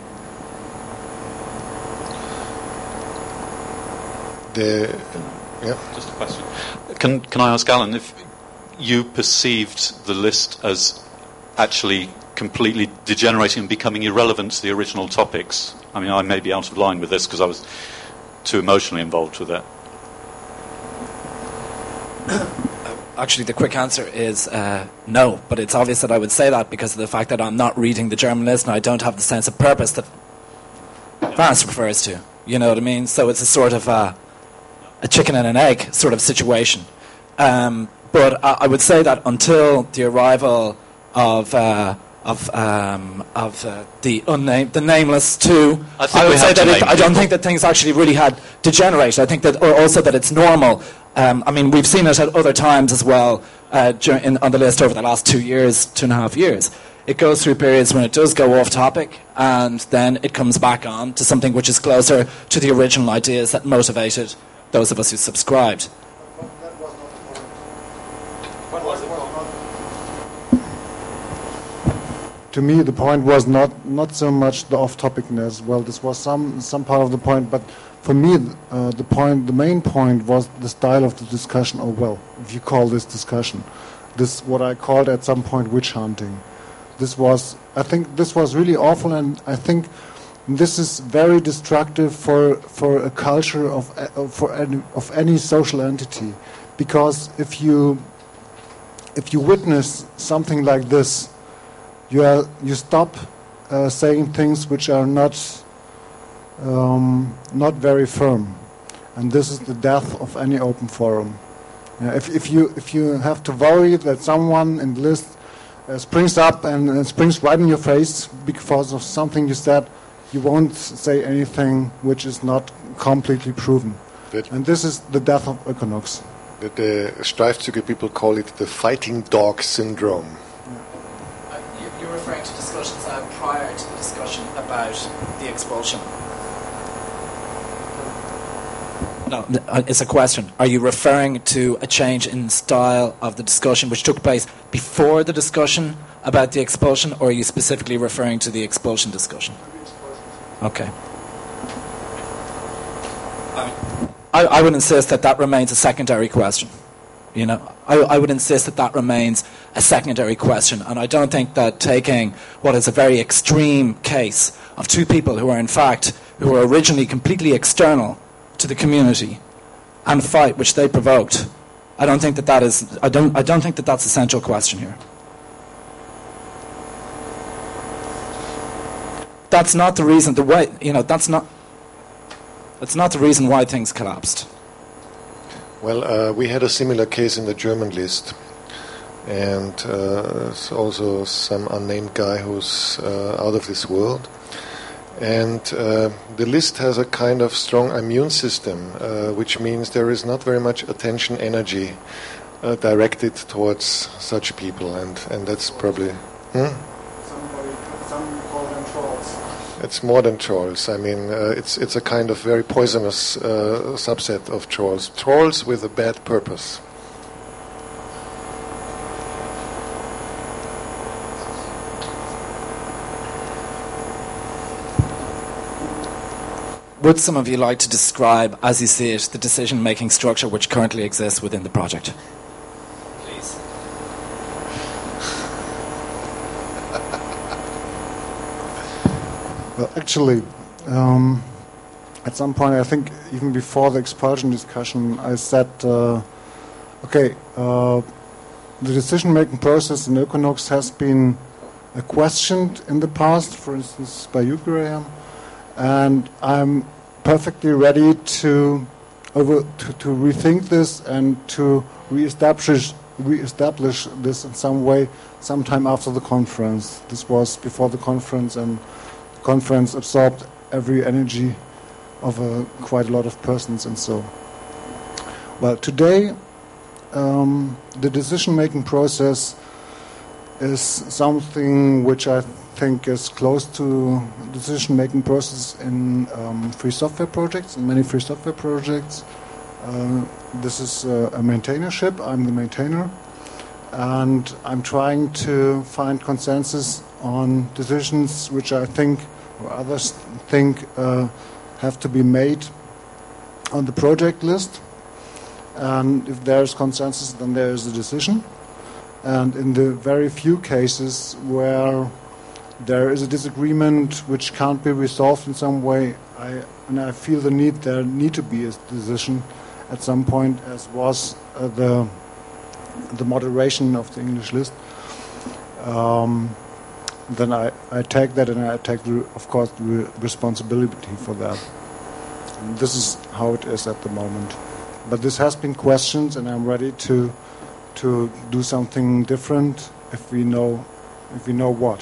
Just a question. Can I ask Alan if you perceived the list as actually completely degenerating and becoming irrelevant to the original topics? I mean, I may be out of line with this because I was too emotionally involved with it. Actually, the quick answer is no, but it's obvious that I would say that because of the fact that I'm not reading the German list and I don't have the sense of purpose that Vance refers to. You know what I mean? So it's a sort of a chicken and an egg sort of situation. But I would say that until the arrival of the nameless two, I would say that I don't think that things actually really had degenerated. I think that also that it's normal. I mean, we've seen it at other times as well on the list over the last 2.5 years. It goes through periods when it does go off topic, and then it comes back on to something which is closer to the original ideas that motivated those of us who subscribed. To me, the point was not so much the off-topicness. Well, this was some part of the point, but for me, the main point was the style of the discussion. Oh well, if you call this discussion, this what I called at some point witch hunting. I think this was really awful, and I think this is very destructive for a culture of any social entity, because if you witness something like this, you stop saying things which are not very firm, and this is the death of any open forum. If you have to worry that someone in the list springs up and springs right in your face because of something you said, you won't say anything which is not completely proven. And this is the death of Okonoks. The Streifzüge people call it the fighting dog syndrome. You're referring to discussions prior to the discussion about the expulsion. No, it's a question. Are you referring to a change in style of the discussion which took place before the discussion about the expulsion, or are you specifically referring to the expulsion discussion? Okay. I would insist that remains a secondary question. You know, I would insist that remains a secondary question, and I don't think that taking what is a very extreme case of two people who are originally completely external to the community and fight which they provoked, I don't think that is. I don't think that that's a central question here. That's not the reason. That's not the reason why things collapsed. Well, we had a similar case in the German list, and also some unnamed guy who's out of this world. And the list has a kind of strong immune system, which means there is not very much attention energy directed towards such people, and that's probably... Some call them trolls. It's more than trolls. I mean, it's a kind of very poisonous subset of trolls. Trolls with a bad purpose. Would some of you like to describe, as you see it, the decision-making structure which currently exists within the project? Please. Well, actually, at some point, I think even before the expulsion discussion, I said, the decision-making process in Equinox has been questioned in the past, for instance, by you, Graham, and I'm perfectly ready to rethink this and to reestablish this in some way sometime after the conference. This was before the conference, and the conference absorbed every energy of quite a lot of persons, and so. Well, today the decision-making process is something which I think is close to decision-making process in free software projects, in many free software projects. This is a maintainership. I'm the maintainer, and I'm trying to find consensus on decisions which I think, or others think, have to be made on the project list. And if there is consensus, then there is a decision. And in the very few cases where there is a disagreement which can't be resolved in some way, I feel there need to be a decision at some point, as was the moderation of the English list. Then I take that, and I take, of course, the responsibility for that. And this is how it is at the moment. But this has been questioned, and I'm ready to do something different if we know what.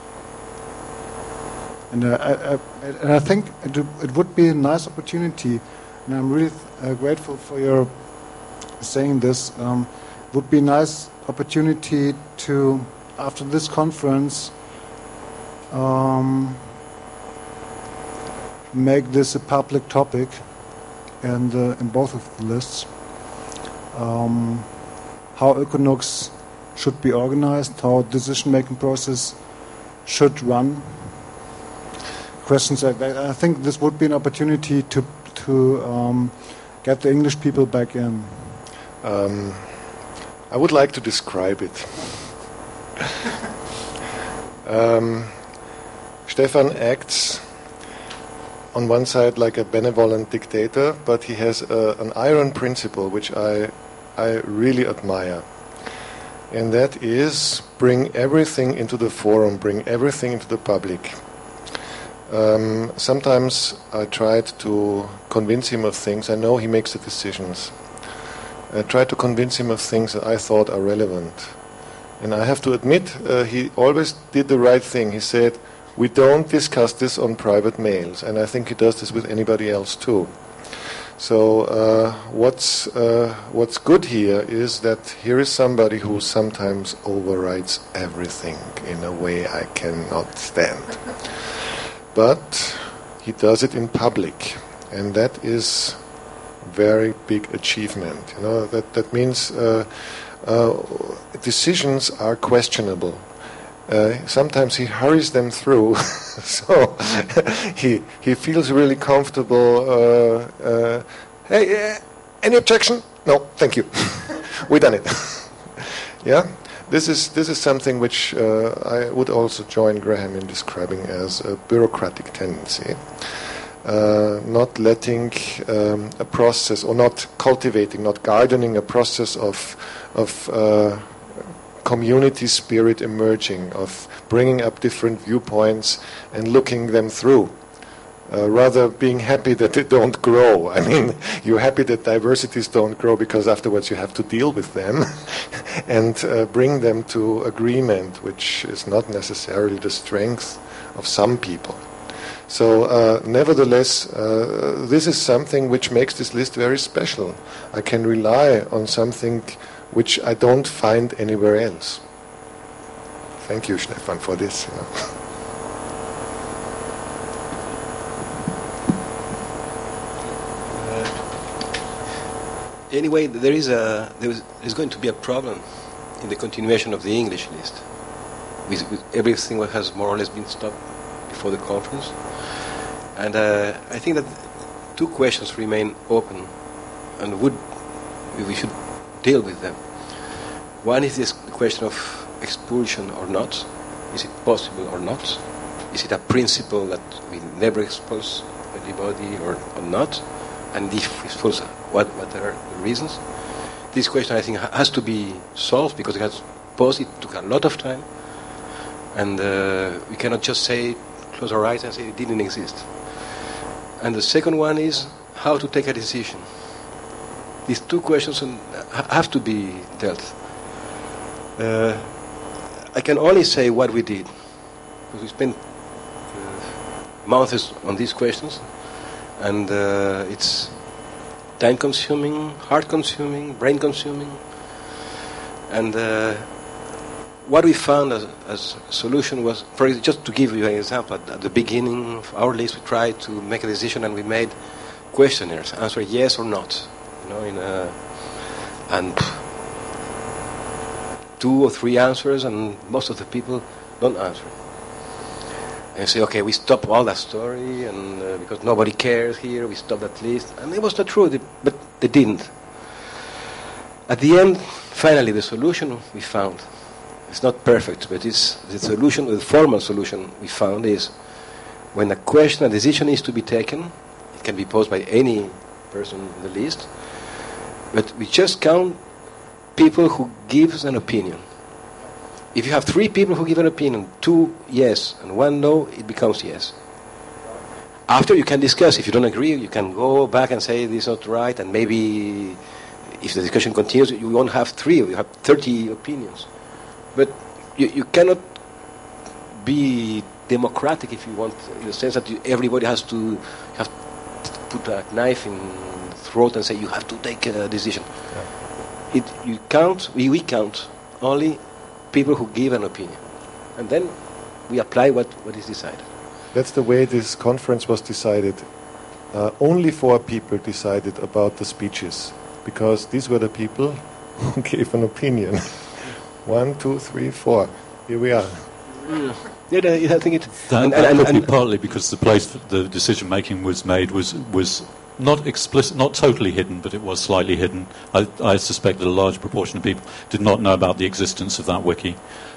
And I think it would be a nice opportunity, and I'm really grateful for your saying this. It would be a nice opportunity to, after this conference, make this a public topic, and in both of the lists, how Equinox should be organized, how decision-making process should run. Questions like that. I think this would be an opportunity to get the English people back in. I would like to describe it. Stefan acts on one side like a benevolent dictator, but he has an iron principle which I really admire. And that is bring everything into the forum, bring everything into the public. Sometimes I tried to convince him of things. I know he makes the decisions. I tried to convince him of things that I thought are relevant. And I have to admit, he always did the right thing. He said, we don't discuss this on private mails. And I think he does this with anybody else too. So what's good here is that here is somebody who sometimes overrides everything in a way I cannot stand. But he does it in public, and that is a very big achievement. You know, that means decisions are questionable. Sometimes he hurries them through, so he feels really comfortable. Hey, any objection? No, thank you. We done it. Yeah. This is something which I would also join Graham in describing as a bureaucratic tendency, not letting a process, or not cultivating, not gardening a process of community spirit emerging, of bringing up different viewpoints and looking them through. Rather being happy that they don't grow. I mean, you're happy that diversities don't grow because afterwards you have to deal with them and bring them to agreement, which is not necessarily the strength of some people. So, nevertheless, this is something which makes this list very special. I can rely on something which I don't find anywhere else. Thank you, Stefan, for this. Anyway, there's going to be a problem in the continuation of the English list. With everything that has more or less been stopped before the conference. And I think that two questions remain open, and we should deal with them. One is this question of expulsion or not. Is it possible or not? Is it a principle that we never expose anybody or not? And if expose, what are the reasons? This question, I think, has to be solved because it took a lot of time. And we cannot just say, close our eyes and say it didn't exist. And the second one is how to take a decision. These two questions have to be dealt. I can only say what we did. Because we spent months on these questions. And it's time-consuming, heart-consuming, brain-consuming. And what we found as a solution was, just to give you an example, at the beginning of our list, we tried to make a decision and we made questionnaires, answer yes or not, and 2 or 3 answers, and most of the people don't answer. And say, okay, we stop all that story, and because nobody cares here, we stop that list, and it was not true, but they didn't. At the end, finally, the solution we found. It's not perfect, but it's the solution, the formal solution we found is when a decision is to be taken, it can be posed by any person in the list, but we just count people who give an opinion. If you have 3 people who give an opinion, 2 yes and 1 no, it becomes yes. After you can discuss. If you don't agree, you can go back and say this is not right, and maybe if the discussion continues, you won't have 3, you have 30 opinions. But you cannot be democratic if you want, in the sense that everybody has to put a knife in the throat and say you have to take a decision. Yeah. We count only people who give an opinion, and then we apply what is decided. That's the way this conference was decided. Only 4 people decided about the speeches, because these were the people who gave an opinion. 1, 2, 3, 4. Here we are. Yeah, I think it. That could be partly because the place the decision making was made was not explicit, not totally hidden, but it was slightly hidden. I suspect that a large proportion of people did not know about the existence of that wiki.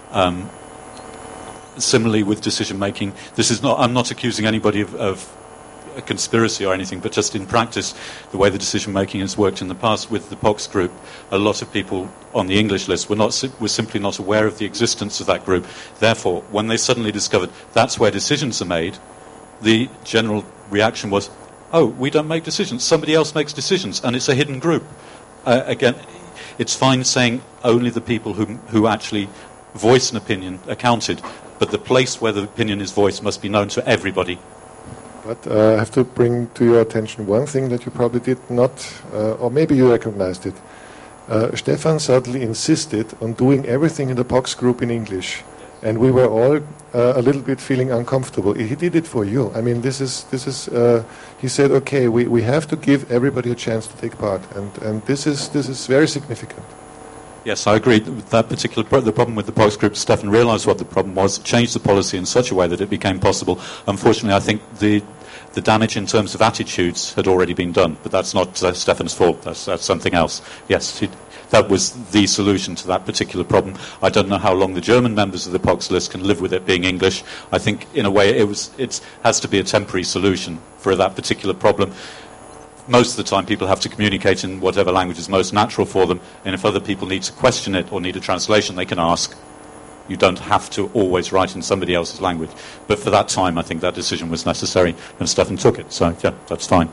Similarly, with decision making, I'm not accusing anybody of a conspiracy or anything, but just in practice, the way the decision making has worked in the past with the POX group, a lot of people on the English list were simply not aware of the existence of that group. Therefore, when they suddenly discovered that's where decisions are made, the general reaction was, oh, we don't make decisions, somebody else makes decisions, and it's a hidden group. Again, it's fine saying only the people who actually voice an opinion are counted, but the place where the opinion is voiced must be known to everybody. But I have to bring to your attention one thing that you probably did not, or maybe you recognized it. Stefan certainly insisted on doing everything in the POX group in English, and we were all a little bit feeling uncomfortable. He did it for you. I mean, this is. He said, okay, we have to give everybody a chance to take part, and this is very significant. Yes, I agree. That the problem with the POX group, Stefan realised what the problem was, changed the policy in such a way that it became possible. Unfortunately, I think the damage in terms of attitudes had already been done, but that's not Stefan's fault. That's something else. Yes, that was the solution to that particular problem. I don't know how long the German members of the POX list can live with it being English. I think, in a way, it has to be a temporary solution for that particular problem. Most of the time people have to communicate in whatever language is most natural for them, and if other people need to question it or need a translation, they can ask. You don't have to always write in somebody else's language. But for that time, I think that decision was necessary, and Stefan took it. So, yeah, that's fine.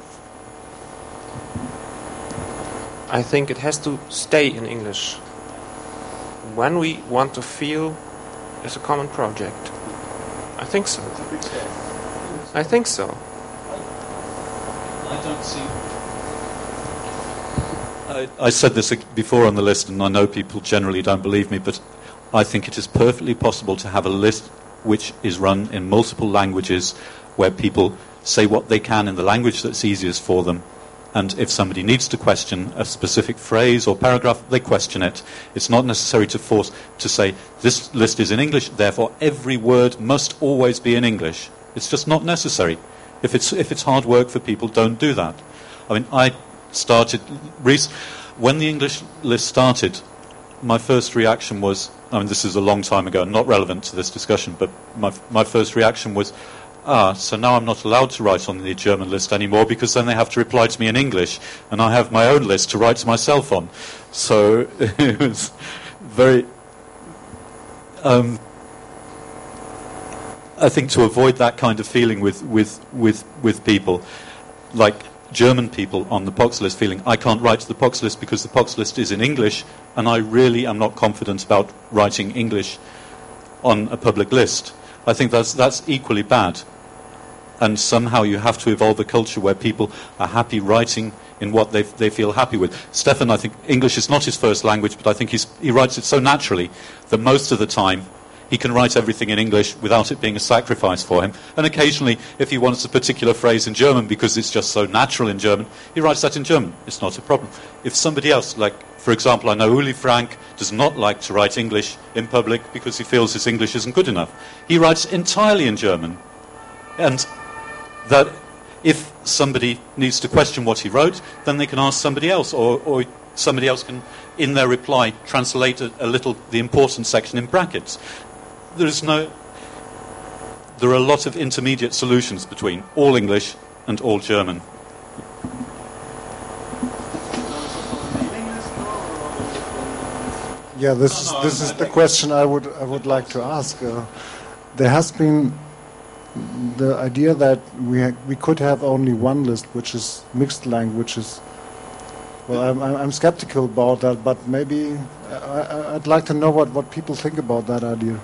I think it has to stay in English. When we want to feel it's a common project. I think so. I think so. I don't see. I said this before on the list, and I know people generally don't believe me, but I think it is perfectly possible to have a list which is run in multiple languages, where people say what they can in the language that's easiest for them, and if somebody needs to question a specific phrase or paragraph, they question it. It's not necessary to force to say, this list is in English, therefore every word must always be in English. It's just not necessary. If it's hard work for people, don't do that. I mean, I started when the English list started, my first reaction was, I mean, this is a long time ago, not relevant to this discussion, but my first reaction was, so now I'm not allowed to write on the German list anymore, because then they have to reply to me in English, and I have my own list to write to myself on. So it was very I think to avoid that kind of feeling with people, like German people on the POX list feeling, I can't write to the POX list because the POX list is in English, and I really am not confident about writing English on a public list. I think that's equally bad. And somehow you have to evolve a culture where people are happy writing in what they feel happy with. Stefan, I think English is not his first language, but I think he writes it so naturally that most of the time he can write everything in English without it being a sacrifice for him. And occasionally, if he wants a particular phrase in German because it's just so natural in German, he writes that in German. It's not a problem. If somebody else, like, for example, I know Uli Frank does not like to write English in public because he feels his English isn't good enough. He writes entirely in German. And that if somebody needs to question what he wrote, then they can ask somebody else, or somebody else can, in their reply, translate a little the important section in brackets. There are a lot of intermediate solutions between all English and all German. Yeah, this is the question I would like to ask. There has been the idea that we could have only one list, which is mixed languages. Well, I'm skeptical about that, but maybe I'd like to know what people think about that idea.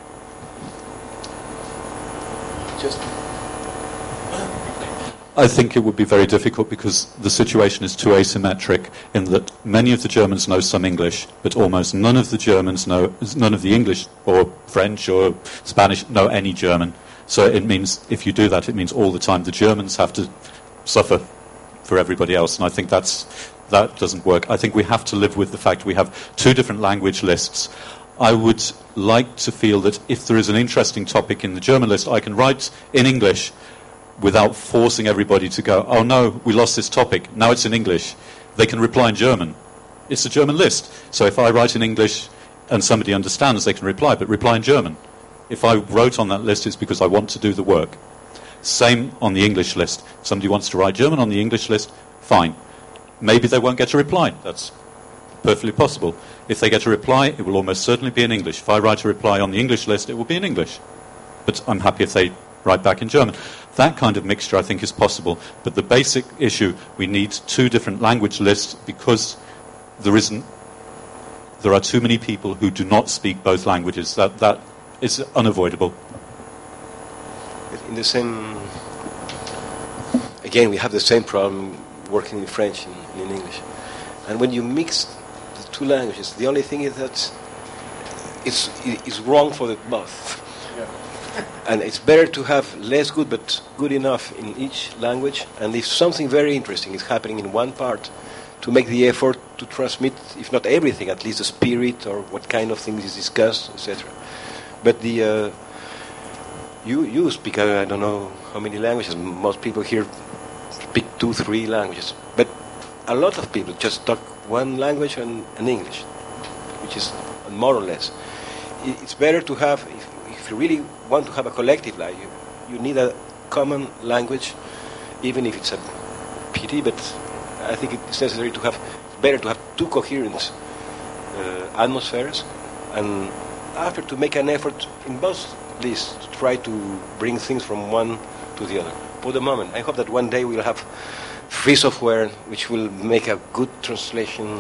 I think it would be very difficult because the situation is too asymmetric in that many of the Germans know some English, but almost none of the English or French or Spanish know any German. So it means, if you do that, it means all the time the Germans have to suffer for everybody else, and I think that doesn't work. I think we have to live with the fact we have two different language lists. I would like to feel that if there is an interesting topic in the German list, I can write in English without forcing everybody to go, oh no, we lost this topic, now it's in English. They can reply in German. It's a German list. So if I write in English and somebody understands, they can reply, but reply in German. If I wrote on that list, it's because I want to do the work. Same on the English list. If somebody wants to write German on the English list, fine. Maybe they won't get a reply. That's perfectly possible. If they get a reply, it will almost certainly be in English. If I write a reply on the English list, it will be in English. But I'm happy if they write back in German. That kind of mixture, I think, is possible. But the basic issue, we need two different language lists because there are too many people who do not speak both languages. That is unavoidable. In the same, again, we have the same problem working in French and in English. And when you mix the two languages, the only thing is that it's wrong for the both. Yeah. And it's better to have less good but good enough in each language. And if something very interesting is happening in one part, to make the effort to transmit, if not everything, at least the spirit or what kind of things is discussed, etc. But you speak, I don't know how many languages. Most people here speak 2-3 languages. But a lot of people just talk one language and English, which is more or less. It's better to have, if you really want to have a collective life, you need a common language, even if it's a pity, but I think it's necessary to have, better to have two coherent atmospheres, and after to make an effort in both lists to try to bring things from one to the other. For the moment, I hope that one day we'll have free software which will make a good translating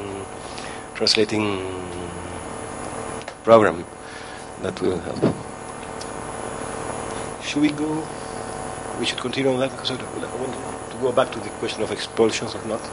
program that will help. Should we go we should continue on that because I want to go back to the question of expulsions or not.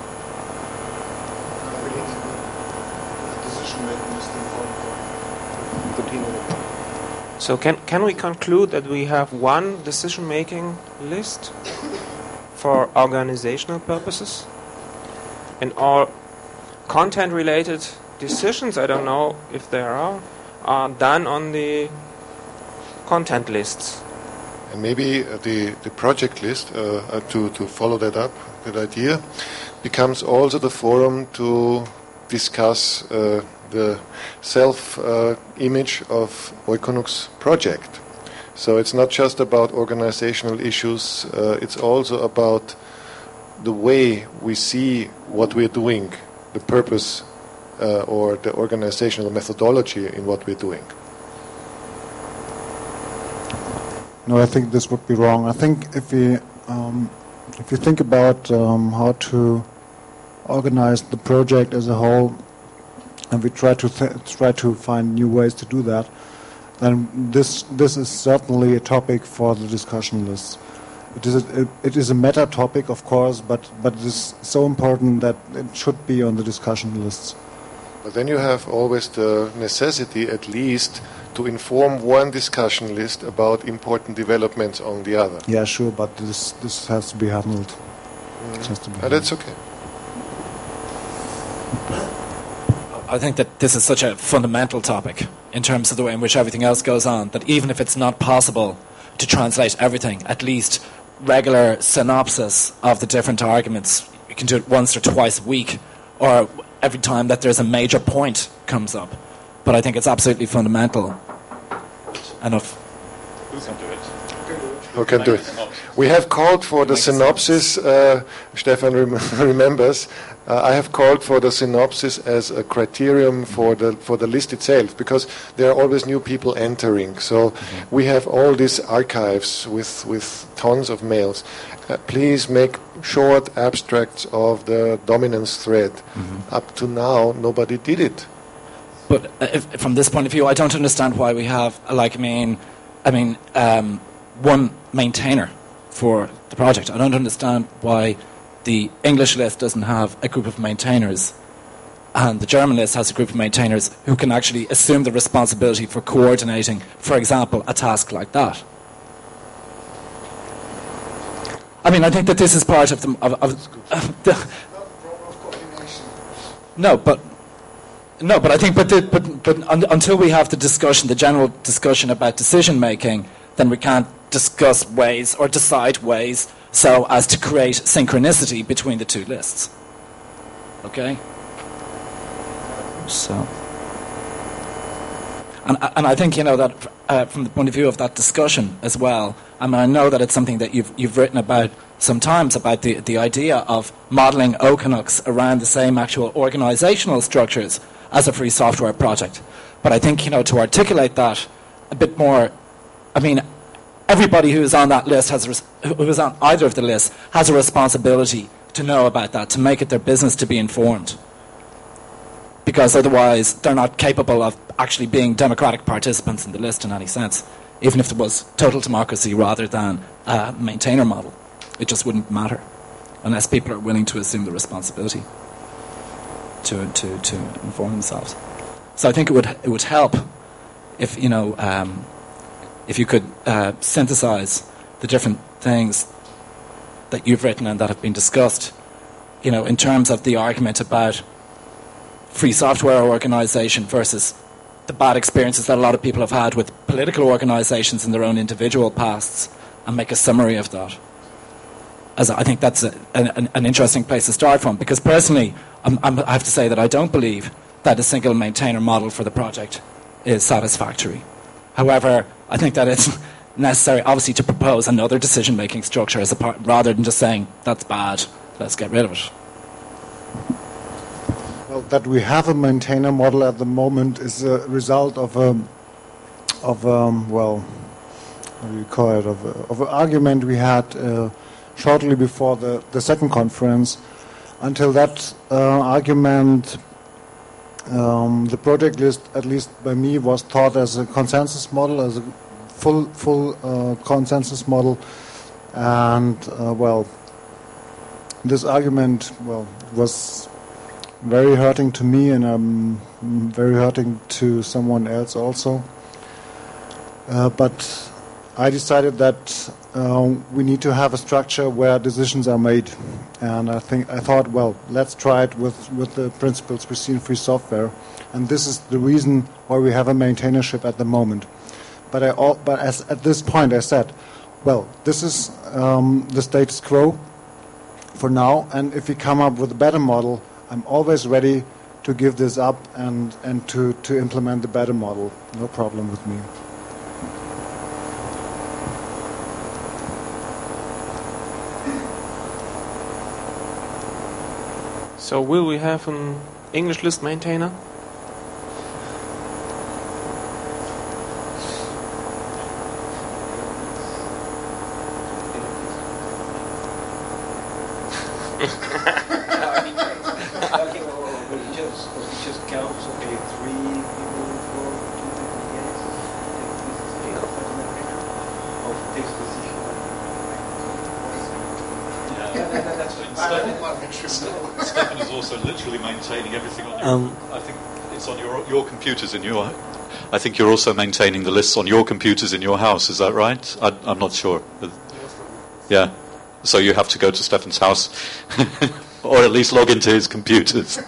So can we conclude that we have one decision-making list for organizational purposes? And all content-related decisions, I don't know if there are done on the content lists. And maybe the project list, to follow that up, that idea, becomes also the forum to discuss the self-image of Oikonook's project. So it's not just about organizational issues, it's also about the way we see what we're doing, the purpose or the organizational methodology in what we're doing. No, I think this would be wrong. I think if you think about how to organize the project as a whole, and we try to find new ways to do that, then this is certainly a topic for the discussion list. It is a meta topic, of course, but it is so important that it should be on the discussion lists. But then you have always the necessity, at least, to inform one discussion list about important developments on the other. Yeah, sure, but this has to be handled. That's okay. I think that this is such a fundamental topic in terms of the way in which everything else goes on, that even if it's not possible to translate everything, at least regular synopsis of the different arguments, you can do it once or twice a week, or every time that there's a major point comes up. But I think it's absolutely fundamental. Enough. Who can do it? Who can do it? We have called for the synopsis, Stefan remembers, I have called for the synopsis as a criterion for the list itself, because there are always new people entering. So we have all these archives with tons of mails. Please make short abstracts of the dominance thread. Up to now, nobody did it. But from this point of view, I don't understand why we have, one maintainer for the project. I don't understand why the English list doesn't have a group of maintainers and the German list has a group of maintainers who can actually assume the responsibility for coordinating, for example, a task like that. I mean, I think that this is part of the... No, but I think, until we have the discussion, the general discussion about decision making, then we can't discuss ways or decide ways so as to create synchronicity between the two lists. Okay? So, and I think that from the point of view of that discussion as well. I mean, I know that it's something that you've written about sometimes, about the idea of modelling Oikonooks around the same actual organisational structures as a free software project. But I think, to articulate that a bit more, I mean, everybody who is on that list who is on either of the lists has a responsibility to know about that, to make it their business to be informed. Because otherwise they're not capable of actually being democratic participants in the list in any sense, even if there was total democracy rather than a maintainer model. It just wouldn't matter unless people are willing to assume the responsibility to inform themselves. So I think it would help if if you could synthesize the different things that you've written and that have been discussed, in terms of the argument about free software organisation versus the bad experiences that a lot of people have had with political organisations in their own individual pasts, and make a summary of that. As I think that's an interesting place to start from, because personally, I have to say that I don't believe that a single maintainer model for the project is satisfactory. However, I think that it's necessary, obviously, to propose another decision-making structure as a part, rather than just saying, that's bad, let's get rid of it. Well, that we have a maintainer model at the moment is a result of what do you call it, of an argument we had shortly before the second conference. Until that argument, the project list, at least by me, was thought as a consensus model, as a full consensus model, And this argument was very hurting to me, and very hurting to someone else also. But I decided that we need to have a structure where decisions are made, and I thought, let's try it with the principles we see in free software, and this is the reason why we have a maintainership at the moment. But at this point, I said, this is the status quo for now, and if we come up with a better model, I'm always ready to give this up and to implement the better model. No problem with me. So will we have an English list maintainer? Stefan is also literally maintaining everything on your... I think it's on your computers in your... I think you're also maintaining the lists on your computers in your house, is that right? I'm not sure. Yeah. So you have to go to Stefan's house, or at least log into his computers.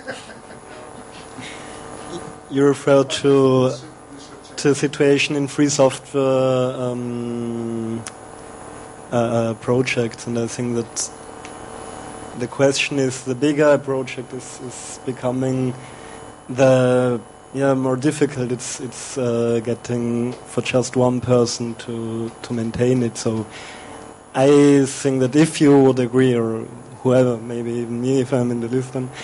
You refer to a situation in free software projects, and I think that the question is, the bigger a project is becoming, the more difficult it's getting for just one person to maintain it. So I think that if you would agree, or whoever, maybe even me if I'm in the list, then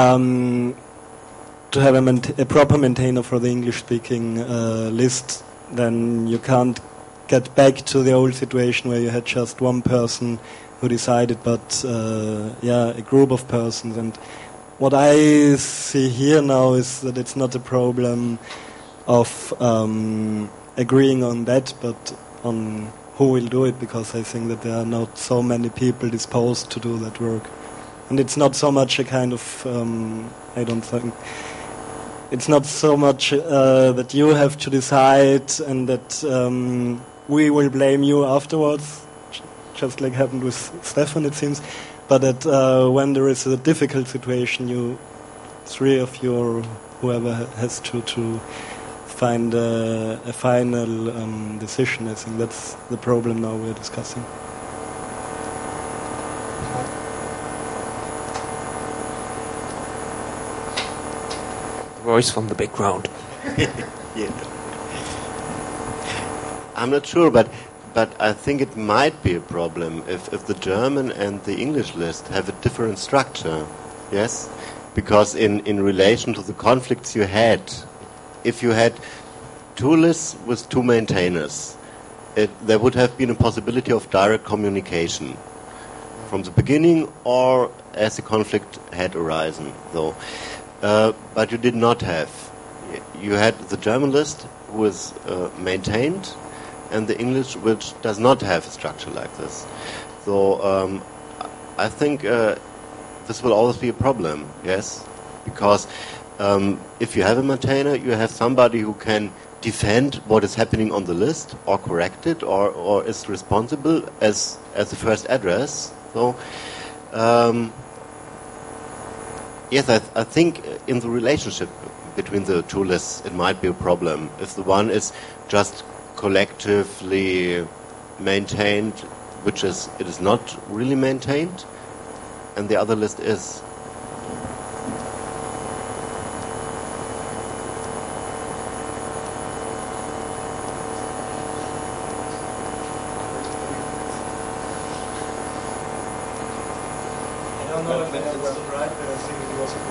to have a proper maintainer for the English-speaking list, then you can't get back to the old situation where you had just one person who decided, but a group of persons. And what I see here now is that it's not a problem of agreeing on that, but on who will do it, because I think that there are not so many people disposed to do that work. And it's not so much a kind of, I don't think, it's not so much that you have to decide and that we will blame you afterwards, just like happened with Stefan, it seems, but that when there is a difficult situation, you, three of you or whoever has to find a final decision. I think that's the problem now we're discussing. Voice from the background. Yeah. I'm not sure, but I think it might be a problem if the German and the English list have a different structure. Yes? Because in relation to the conflicts you had, if you had two lists with two maintainers, there would have been a possibility of direct communication from the beginning or as the conflict had arisen, though. But you did not have. You had the German list, who was maintained, and the English, which does not have a structure like this. So I think this will always be a problem, yes? Because if you have a maintainer, you have somebody who can defend what is happening on the list, or correct it, or is responsible as the first address. So yes, I think in the relationship between the two lists, it might be a problem. If the one is just collectively maintained, it is not really maintained, and the other list is. I don't know if I understood right, but I think it was a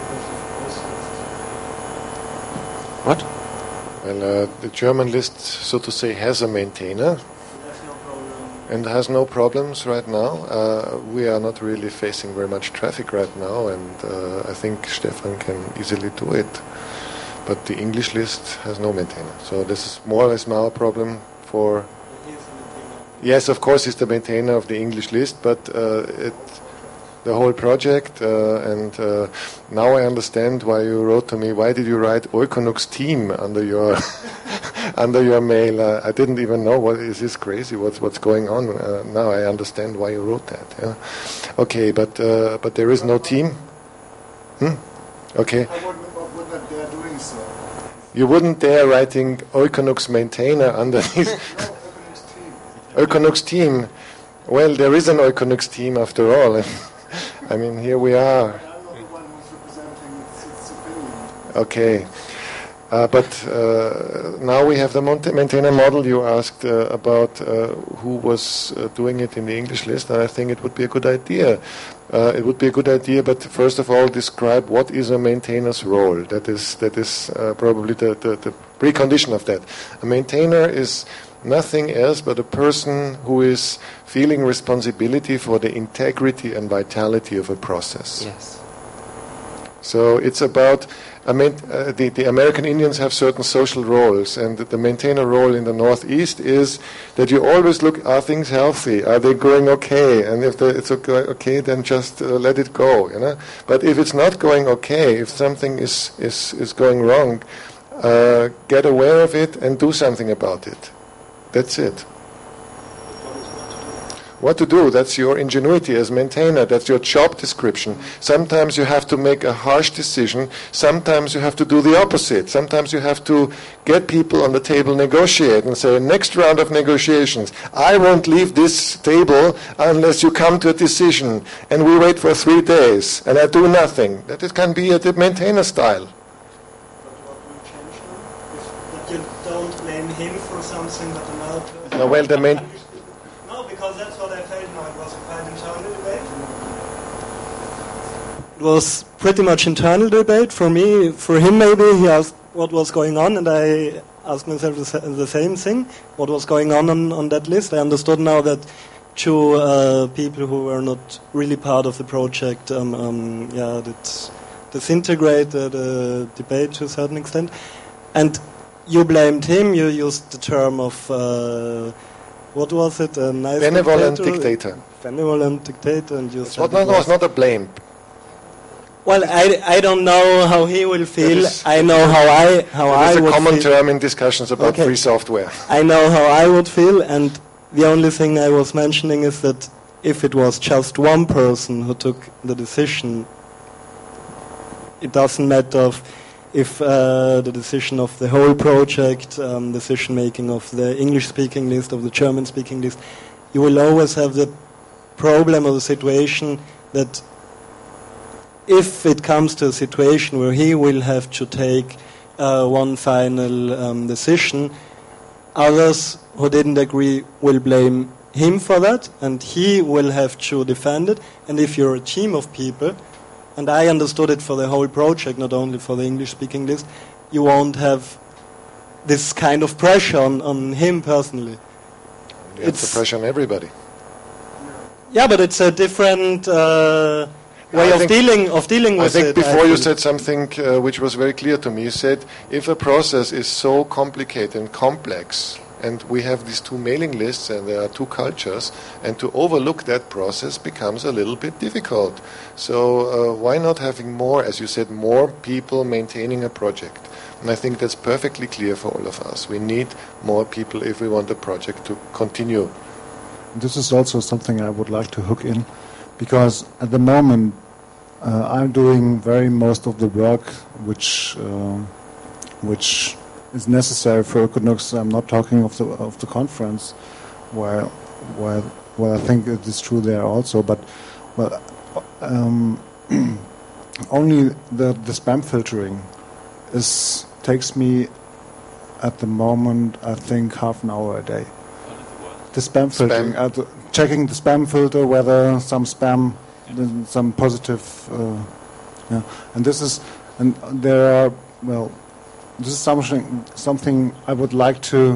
What? Well, the German list, so to say, has a maintainer and has no problems right now. We are not really facing very much traffic right now, and I think Stefan can easily do it. But the English list has no maintainer. So this is more or less now a problem for... Yes, of course, he's the maintainer of the English list, but the whole project, and now I understand why you wrote to me. Why did you write Oikonoks team under your under your mail? I didn't even know. What is this crazy? What's going on? Now I understand why you wrote that. Yeah. Okay, but there is no team. Okay. I wouldn't dare doing so. You wouldn't dare writing Oikonoks maintainer underneath. Oikonoks team. Well, there is an Oikonoks team after all. I mean, here we are. I'm not the one who's representing its opinion. Okay. But now we have the maintainer model. You asked about who was doing it in the English list, and I think it would be a good idea. It would be a good idea, but first of all, describe what is a maintainer's role. That is probably the precondition of that. A maintainer is nothing else but a person who is feeling responsibility for the integrity and vitality of a process. Yes. So it's about, the American Indians have certain social roles, and the maintainer role in the Northeast is that you always look, are things healthy? Are they going okay? And if it's okay, then just let it go, you know. But if it's not going okay, if something is going wrong, get aware of it and do something about it. That's it. What to do? That's your ingenuity as maintainer. That's your job description. Sometimes you have to make a harsh decision. Sometimes you have to do the opposite. Sometimes you have to get people on the table, negotiate, and say, next round of negotiations, I won't leave this table unless you come to a decision. And we wait for 3 days, and I do nothing. That it can be a maintainer style. But you don't blame him for something that another person... No, well, No, because that's what I felt now. It was quite internal debate. It was pretty much internal debate for me. For him, maybe he asked what was going on, and I asked myself the same thing. What was going on that list? I understood now that two people who were not really part of the project, that disintegrate the debate to a certain extent. And you blamed him. You used the term of... what was it? A nice benevolent dictator. Benevolent dictator, and you said it's not a blame. Well, I don't know how he will feel. I know how I would feel. It's a common term in discussions about free software. I know how I would feel, and the only thing I was mentioning is that if it was just one person who took the decision, it doesn't matter if the decision of the whole project, decision-making of the English-speaking list, of the German-speaking list, you will always have the problem or the situation that if it comes to a situation where he will have to take one final decision, others who didn't agree will blame him for that, and he will have to defend it. And if you're a team of people, and I understood it for the whole project, not only for the English-speaking list, you won't have this kind of pressure on him personally. It's the pressure on everybody. Yeah, but it's a different way of dealing with it. I think before you said something which was very clear to me. You said, if a process is so complicated and complex, and we have these two mailing lists and there are two cultures, and to overlook that process becomes a little bit difficult. So why not having more, as you said, more people maintaining a project? And I think that's perfectly clear for all of us. We need more people if we want the project to continue. This is also something I would like to hook in, because at the moment I'm doing most of the work which is necessary for Oikonoks. I'm not talking of the conference, where I think it is true there also, but only the spam filtering takes me at the moment, I think, half an hour a day. The spam filtering, checking the spam filter, whether some spam, some positive, and this is something I would like to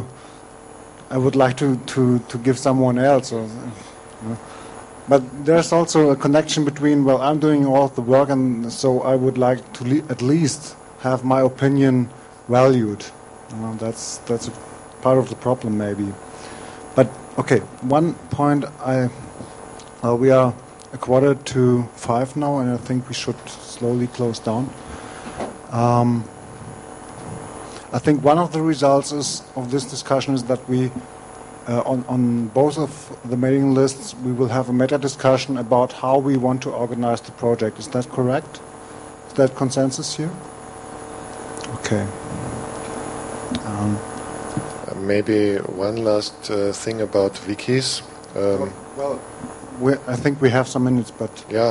give someone else. But there's also a connection between, I'm doing all the work, and so I would like to at least have my opinion valued. That's a part of the problem, maybe. But Okay, one point. We are 4:45 now, and I think we should slowly close down. I think one of the results of this discussion is that we, on both of the mailing lists, we will have a meta discussion about how we want to organize the project. Is that correct? Is that consensus here? Okay. Maybe one last thing about wikis. I think we have some minutes, but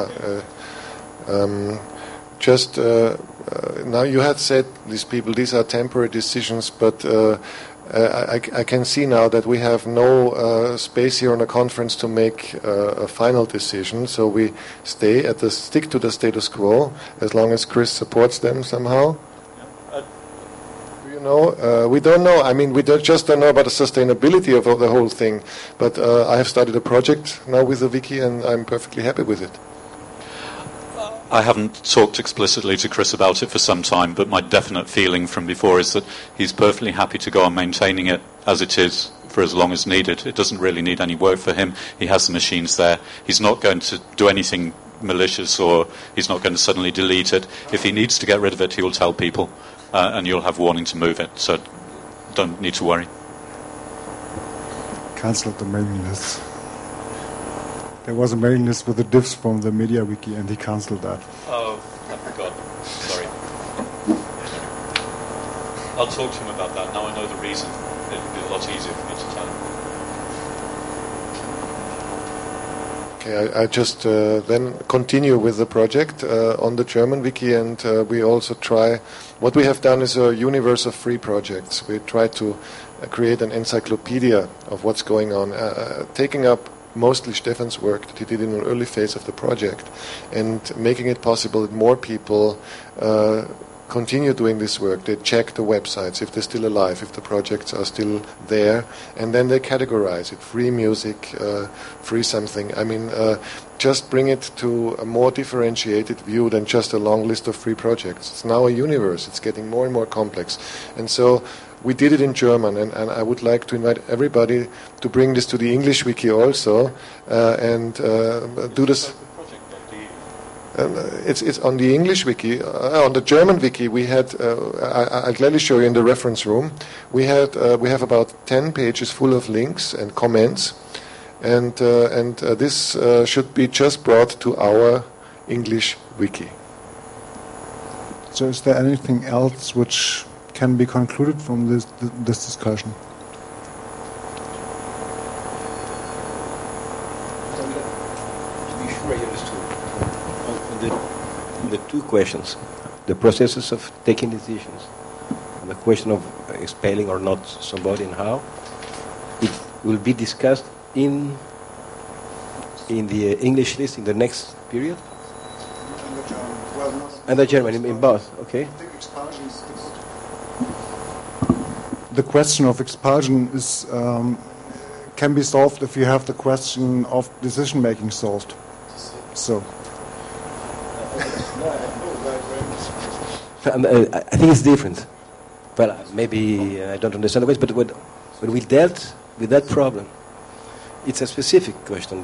just now you had said these are temporary decisions, but I can see now that we have no space here on a conference to make a final decision. So we stick to the status quo as long as Chris supports them somehow. We don't know. I mean, just don't know about the sustainability of the whole thing. But I have started a project now with the wiki, and I'm perfectly happy with it. I haven't talked explicitly to Chris about it for some time, but my definite feeling from before is that he's perfectly happy to go on maintaining it as it is for as long as needed. It doesn't really need any work for him. He has the machines there. He's not going to do anything malicious, or he's not going to suddenly delete it. If he needs to get rid of it, he will tell people. And you'll have warning to move it, so don't need to worry. Cancelled the mailing list. There was a mailing list with the diffs from the MediaWiki, and he cancelled that. Oh, I forgot. Sorry. I'll talk to him about that. Now I know the reason. It'll be a lot easier for me to tell him. Okay, I just then continue with the project on the German wiki, and we also try. What we have done is a universe of free projects. We try to create an encyclopedia of what's going on, taking up mostly Stefan's work that he did in an early phase of the project, and making it possible that more people continue doing this work. They check the websites if they're still alive, if the projects are still there, and then they categorize it: free music, free something. I mean, just bring it to a more differentiated view than just a long list of free projects. It's now a universe. It's getting more and more complex. And so we did it in German, and I would like to invite everybody to bring this to the English wiki also, and do this. It's on the English wiki. On the German wiki, we had. I'll gladly show you in the reference room. We have about 10 pages full of links and comments, and this should be just brought to our English wiki. So, is there anything else which can be concluded from this discussion? The two questions, the processes of taking decisions, and the question of expelling or not somebody, and how it will be discussed in the English list in the next period, and the German in both. Okay. The question of expulsion is can be solved if you have the question of decision making solved. So. I think it's different. Well, maybe I don't understand the question, but when we dealt with that problem, it's a specific question.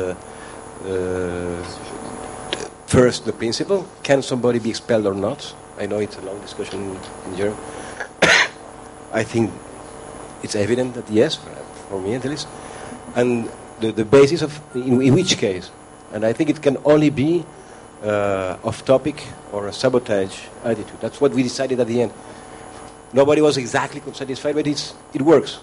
First, the principle: can somebody be expelled or not? I know it's a long discussion in German. I think it's evident that yes, for me at least. And the basis of in which case, and I think it can only be off topic or a sabotage attitude. That's what we decided at the end. Nobody was exactly satisfied, but it works.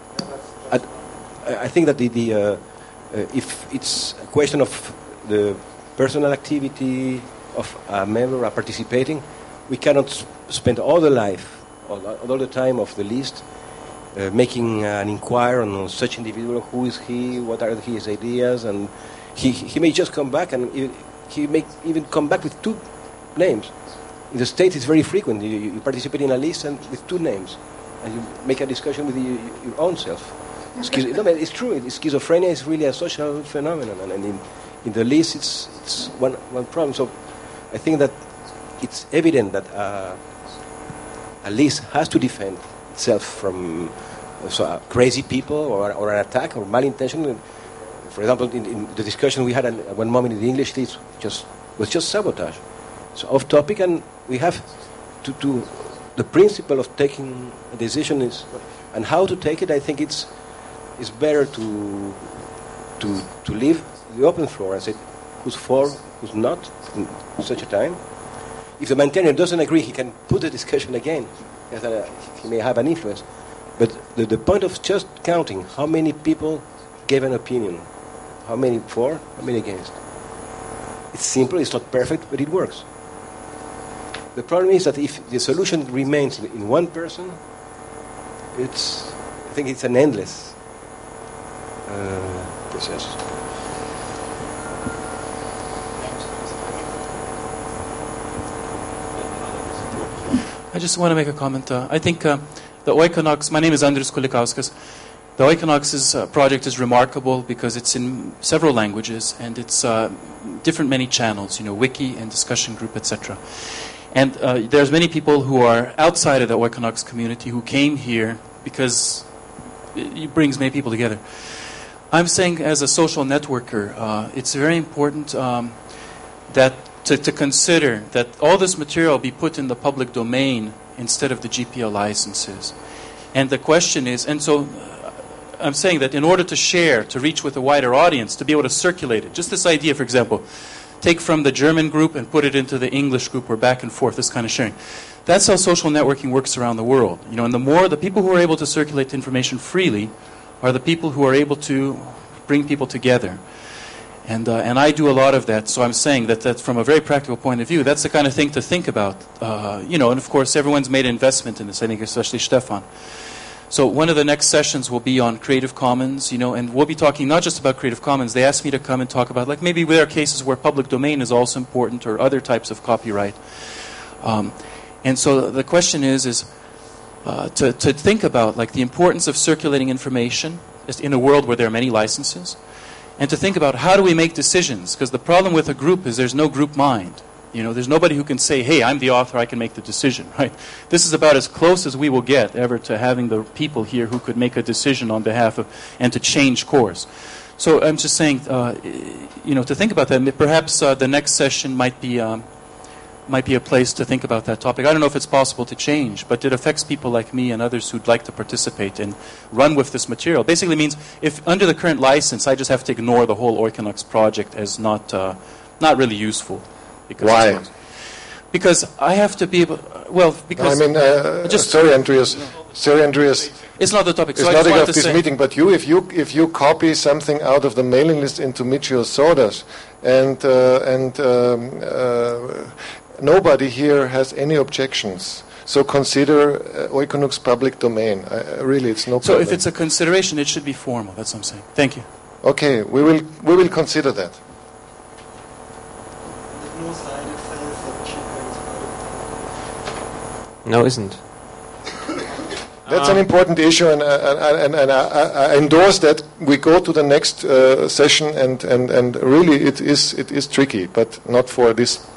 I think that if it's a question of the personal activity of a member participating, we cannot spend all the life, all the time of the list making an inquiry on such individual. Who is he? What are his ideas? And he may just come back, and he may even come back with two names. In the States, it's very frequent. You participate in a list and with two names, and you make a discussion with your own self. It's true. Schizophrenia is really a social phenomenon, and in the list, it's one problem. So I think that it's evident that a list has to defend itself from crazy people or an attack or malintention. For example, in the discussion we had at one moment in the English, it was just sabotage. So off topic, and we have to the principle of taking a decision is, and how to take it. I think it's better to leave the open floor and say who's for, who's not in such a time. If the maintainer doesn't agree, he can put the discussion again. He may have an influence. But the point of just counting how many people gave an opinion, how many for, how many against. It's simple, it's not perfect, but it works. The problem is that if the solution remains in one person, I think it's an endless process. I just want to make a comment. I think the Oikonox, my name is Andrius Kulikauskas. The Oikonox's project is remarkable because it's in several languages and it's many channels, wiki and discussion group, etc. And there's many people who are outside of the Oikonox community who came here because it brings many people together. I'm saying as a social networker, it's very important that to consider that all this material be put in the public domain instead of the GPL licenses. And the question is, and so I'm saying that in order to share, to reach with a wider audience, to be able to circulate it, just this idea, for example, take from the German group and put it into the English group or back and forth, this kind of sharing. That's how social networking works around the world. And the people who are able to circulate information freely are the people who are able to bring people together. And I do a lot of that, so I'm saying that from a very practical point of view, that's the kind of thing to think about. And of course, everyone's made an investment in this, I think, especially Stefan. So one of the next sessions will be on Creative Commons, and we'll be talking not just about Creative Commons. They asked me to come and talk about, maybe there are cases where public domain is also important or other types of copyright. And so the question is to think about, the importance of circulating information in a world where there are many licenses. And to think about how do we make decisions? Because the problem with a group is there's no group mind. There's nobody who can say, hey, I'm the author, I can make the decision, right? This is about as close as we will get ever to having the people here who could make a decision on behalf of, and to change course. So I'm just saying, to think about that, perhaps the next session might be a place to think about that topic. I don't know if it's possible to change, but it affects people like me and others who'd like to participate and run with this material. Basically means if under the current license, I just have to ignore the whole Oikonox project as not really useful. Why? Because I have to be able. Because sorry, Andreas. It's not the topic. It's not of this meeting. But if you copy something out of the mailing list into Michio Soda's, and nobody here has any objections. So consider Oikonox public domain. Really, it's no problem. So if it's a consideration, it should be formal. That's what I'm saying. Thank you. Okay, we will consider that. No, isn't. That's an important issue, and I endorse that. We go to the next session, and really it is tricky, but not for this